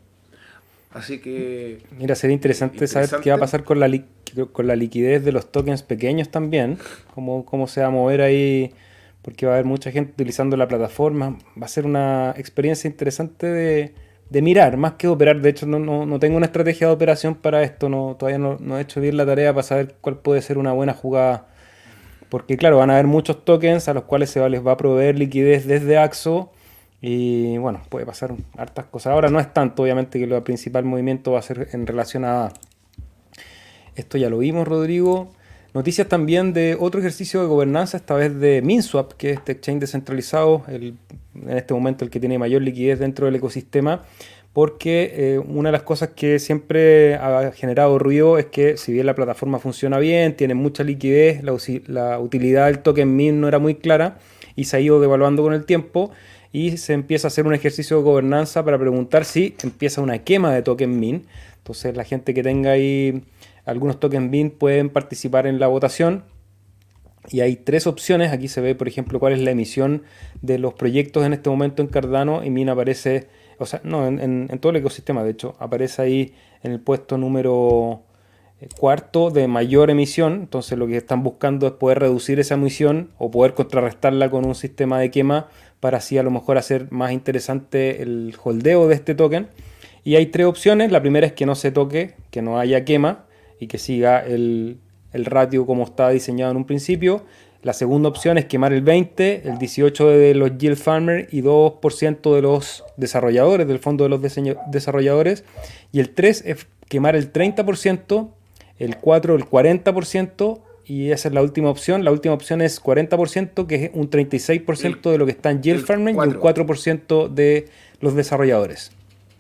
Así que, Mira, sería eh, interesante saber qué va a interesante. pasar con la, li- con la liquidez de los tokens pequeños también, cómo, cómo se va a mover ahí, porque va a haber mucha gente utilizando la plataforma. Va a ser una experiencia interesante de, de mirar, más que de operar. De hecho, no, no, no tengo una estrategia de operación para esto, no, todavía no, no he hecho bien la tarea para saber cuál puede ser una buena jugada. Porque claro, van a haber muchos tokens a los cuales se va- les va a proveer liquidez desde Axo. Y bueno, puede pasar hartas cosas. Ahora no es tanto, obviamente, que el principal movimiento va a ser en relación a esto, ya lo vimos, Rodrigo. Noticias también de otro ejercicio de gobernanza, esta vez de MinSwap, que es este exchange descentralizado, el, en este momento el que tiene mayor liquidez dentro del ecosistema, porque eh, una de las cosas que siempre ha generado ruido es que si bien la plataforma funciona bien, tiene mucha liquidez, la, usi- la utilidad del token Min no era muy clara y se ha ido devaluando con el tiempo y se empieza a hacer un ejercicio de gobernanza para preguntar si empieza una quema de token Min. Entonces la gente que tenga ahí algunos tokens Min pueden participar en la votación. Y hay tres opciones. Aquí se ve, por ejemplo, cuál es la emisión de los proyectos en este momento en Cardano. Y Min aparece, o sea, no, en, en- en todo el ecosistema, de hecho, aparece ahí en el puesto número eh, cuarto de mayor emisión. Entonces lo que están buscando es poder reducir esa emisión o poder contrarrestarla con un sistema de quema para así a lo mejor hacer más interesante el holdeo de este token. Y hay tres opciones. La primera es que no se toque, que no haya quema y que siga el, el ratio como está diseñado en un principio. La segunda opción es quemar el veinte por ciento, el dieciocho por ciento de los yield farmers y dos por ciento de los desarrolladores, del fondo de los desarrolladores. Y el tres es quemar el treinta por ciento, el cuatro el cuarenta por ciento y esa es la última opción. La última opción es cuarenta por ciento, que es un treinta y seis por El, ciento de lo que está en yield el farming y un cuatro. cuatro por ciento de los desarrolladores.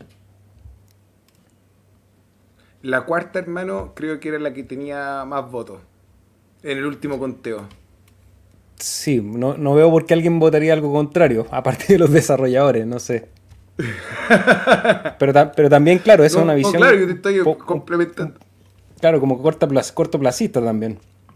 La cuarta, hermano, creo que era la que tenía más votos en el último conteo. Sí, no, no veo por qué alguien votaría algo contrario, aparte de los desarrolladores, no sé. Pero, ta- pero también, claro, esa es una No, no, claro, yo te visión, estoy po- un- un- complementando. claro, como corta, plac- cortoplacista también.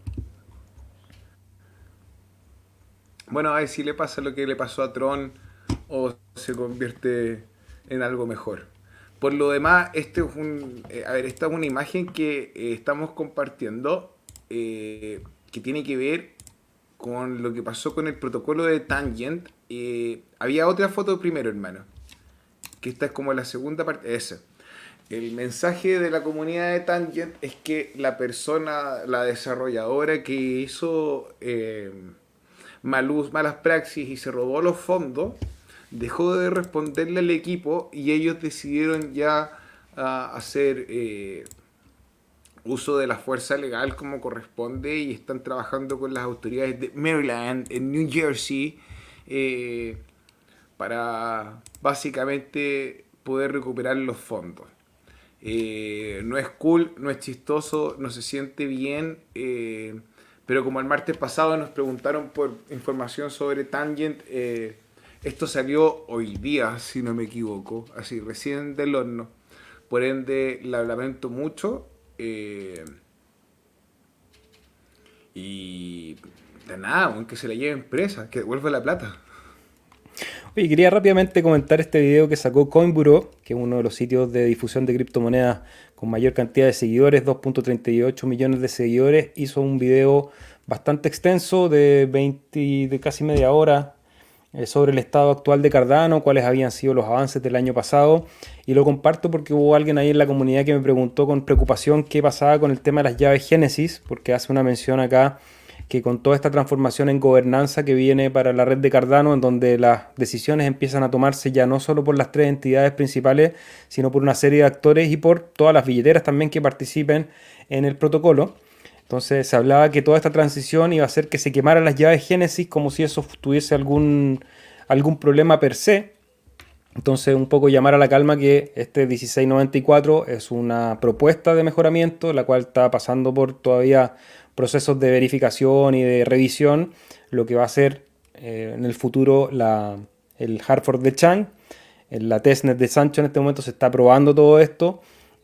Bueno, a ver si le pasa lo que le pasó a Tron o se convierte en algo mejor. Por lo demás, este es un, eh, a ver, esta es una imagen que eh, estamos compartiendo eh, que tiene que ver con lo que pasó con el protocolo de Tangent. Eh, había otra foto primero, hermano, que esta es como la segunda parte. Esa. El mensaje de la comunidad de Tangent es que la persona, la desarrolladora que hizo eh, malus, malas praxis y se robó los fondos, dejó de responderle al equipo y ellos decidieron ya uh, hacer eh, uso de la fuerza legal como corresponde y están trabajando con las autoridades de Maryland, en New Jersey, eh, para básicamente poder recuperar los fondos. Eh, no es cool, no es chistoso, no se siente bien, eh, pero como el martes pasado nos preguntaron por información sobre Tangent, eh, esto salió hoy día, si no me equivoco, así recién del horno. Por ende, la lamento mucho. Eh, y de nada, aunque se la lleven presa, que devuelva la plata. Oye, quería rápidamente comentar este video que sacó Coinburo, que es uno de los sitios de difusión de criptomonedas con mayor cantidad de seguidores, dos punto treinta y ocho millones de seguidores. Hizo un video bastante extenso de veinte, de casi media hora, eh, sobre el estado actual de Cardano, cuáles habían sido los avances del año pasado. Y lo comparto porque hubo alguien ahí en la comunidad que me preguntó con preocupación qué pasaba con el tema de las llaves Génesis, porque hace una mención acá que con toda esta transformación en gobernanza que viene para la red de Cardano, en donde las decisiones empiezan a tomarse ya no solo por las tres entidades principales, sino por una serie de actores y por todas las billeteras también que participen en el protocolo. Entonces se hablaba que toda esta transición iba a hacer que se quemaran las llaves Génesis como si eso tuviese algún, algún problema per se. Entonces un poco llamar a la calma que este dieciséis noventa y cuatro es una propuesta de mejoramiento, la cual está pasando por todavía procesos de verificación y de revisión, lo que va a ser eh, en el futuro la, el hard fork de Chang. En la testnet de Sancho en este momento se está probando todo esto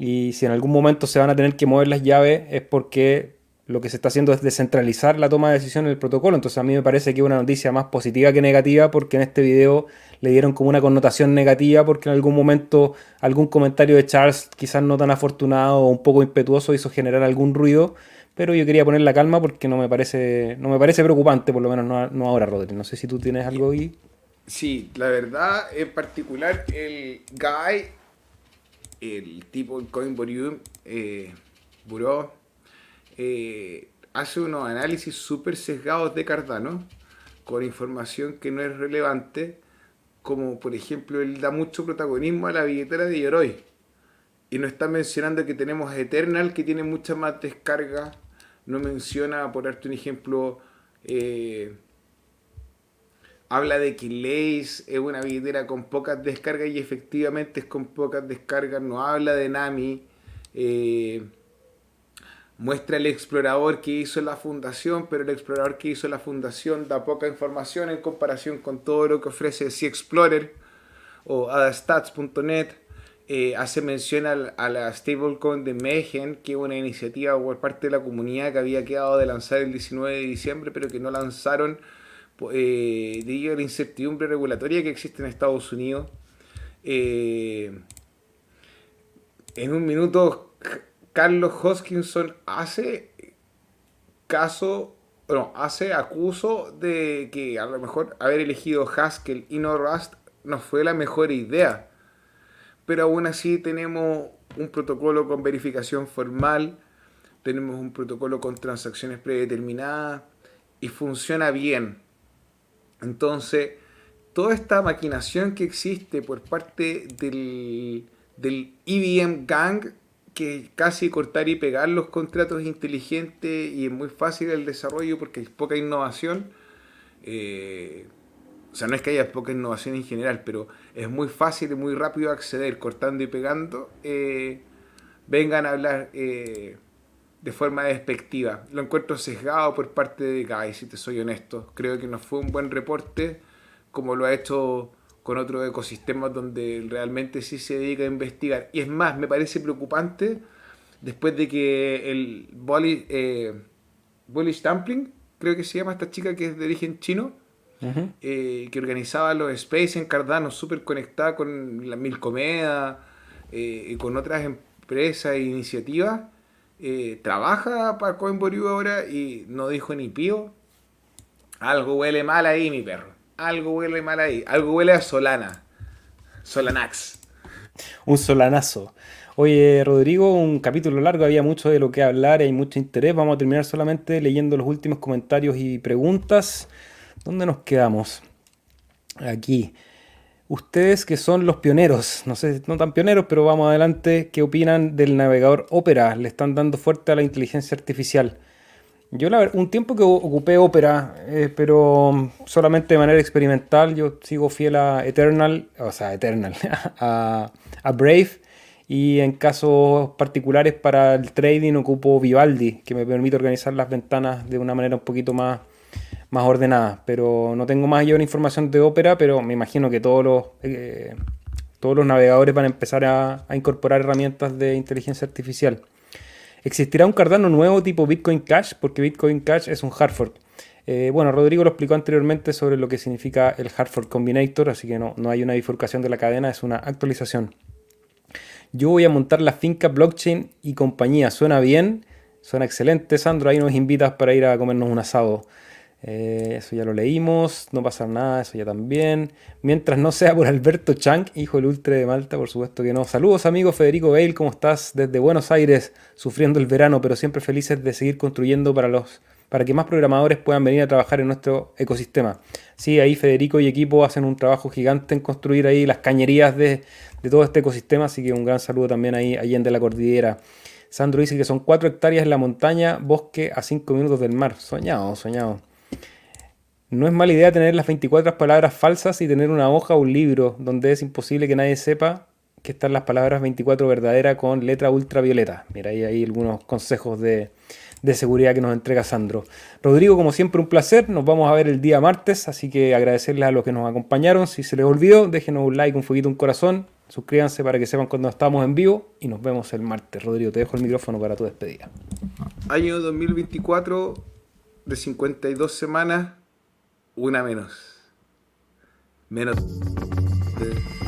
y si en algún momento se van a tener que mover las llaves es porque lo que se está haciendo es descentralizar la toma de decisiones del protocolo. Entonces a mí me parece que es una noticia más positiva que negativa, porque en este video le dieron como una connotación negativa porque en algún momento algún comentario de Charles, quizás no tan afortunado o un poco impetuoso, hizo generar algún ruido. Pero yo quería poner la calma porque no me parece, no me parece preocupante, por lo menos no, no ahora, Rodri. No sé si tú tienes algo ahí. Sí, la verdad, en particular, el guy, el tipo del Coin Bureau, eh, Bureau eh, hace unos análisis súper sesgados de Cardano, con información que no es relevante, como por ejemplo, él da mucho protagonismo a la billetera de Yoroi. Y no está mencionando que tenemos Eternal, que tiene mucha más descarga. No menciona, por darte un ejemplo, eh, habla de que Lace es una billetera con pocas descargas y efectivamente es con pocas descargas. No habla de Nami. Eh, muestra el explorador que hizo la fundación, pero el explorador que hizo la fundación da poca información en comparación con todo lo que ofrece Sea Explorer o adastats punto net. Eh, hace mención a, a la stablecoin de Megen, que es una iniciativa por parte de la comunidad que había quedado de lanzar el diecinueve de diciembre, pero que no lanzaron eh, debido a la incertidumbre regulatoria que existe en Estados Unidos. Eh, en un minuto, Carlos Hoskinson hace caso, no, hace acuso de que a lo mejor haber elegido Haskell y no Rust no fue la mejor idea. Pero aún así tenemos un protocolo con verificación formal, tenemos un protocolo con transacciones predeterminadas y funciona bien. Entonces, toda esta maquinación que existe por parte del, del E V M Gang, que es casi cortar y pegar los contratos inteligentes y es muy fácil el desarrollo porque hay poca innovación, eh, o sea, no es que haya poca innovación en general, pero es muy fácil y muy rápido acceder cortando y pegando. Eh, vengan a hablar eh, de forma despectiva. Lo encuentro sesgado por parte de Guy, si te soy honesto. Creo que no fue un buen reporte, como lo ha hecho con otros ecosistemas donde realmente sí se dedica a investigar. Y es más, me parece preocupante después de que el Bullish, eh, Bullish Dumpling, creo que se llama esta chica que es de origen chino, Uh-huh. eh, que organizaba los Space en Cardano, súper conectada con la Milcomeda eh, y con otras empresas e iniciativas, eh, trabaja para Coinbase ahora y no dijo ni pío. Algo huele mal ahí, mi perro. Algo huele mal ahí. Algo huele a Solana. Solanax. Un solanazo. Oye, Rodrigo, un capítulo largo, había mucho de lo que hablar, hay mucho interés. Vamos a terminar solamente leyendo los últimos comentarios y preguntas. ¿Dónde nos quedamos? Aquí. Ustedes que son los pioneros, no sé, no tan pioneros, pero vamos adelante. ¿Qué opinan del navegador Opera? Le están dando fuerte a la inteligencia artificial. Yo la ver- un tiempo que o- ocupé Opera, eh, pero solamente de manera experimental. Yo sigo fiel a Eternal, o sea, Eternal, a, a Brave. Y en casos particulares para el trading ocupo Vivaldi, que me permite organizar las ventanas de una manera un poquito más, más ordenada. Pero no tengo más yo una información de Opera, pero me imagino que todos los, eh, todos los navegadores van a empezar a, a incorporar herramientas de inteligencia artificial. ¿Existirá un Cardano nuevo tipo Bitcoin Cash? Porque Bitcoin Cash es un hard fork. Eh, bueno, Rodrigo lo explicó anteriormente sobre lo que significa el hard fork combinator, así que no, no hay una bifurcación de la cadena, es una actualización. Yo voy a montar la finca blockchain y compañía. ¿Suena bien? Suena excelente, Sandro. Ahí nos invitas para ir a comernos un asado. Eh, eso ya lo leímos. No pasa nada, eso ya también. Mientras no sea por Alberto Chang, hijo del Ultra de Malta, por supuesto que no. Saludos, amigo Federico Bale, ¿cómo estás? Desde Buenos Aires, sufriendo el verano, pero siempre felices de seguir construyendo para los, para que más programadores puedan venir a trabajar en nuestro ecosistema. Sí, ahí Federico y equipo hacen un trabajo gigante en construir ahí las cañerías de, de todo este ecosistema, así que un gran saludo también ahí, allende la cordillera. Sandro dice que son cuatro hectáreas en la montaña, bosque a cinco minutos del mar. Soñado, soñado. No es mala idea tener las veinticuatro palabras falsas y tener una hoja o un libro donde es imposible que nadie sepa que están las palabras veinticuatro verdaderas con letra ultravioleta. Mira, ahí hay algunos consejos de, de seguridad que nos entrega Sandro. Rodrigo, como siempre, un placer. Nos vamos a ver el día martes, así que agradecerles a los que nos acompañaron. Si se les olvidó, déjenos un like, un fueguito, un corazón. Suscríbanse para que sepan cuando estamos en vivo y nos vemos el martes. Rodrigo, te dejo el micrófono para tu despedida. Año dos mil veinticuatro, de cincuenta y dos semanas, una menos. Menos. de-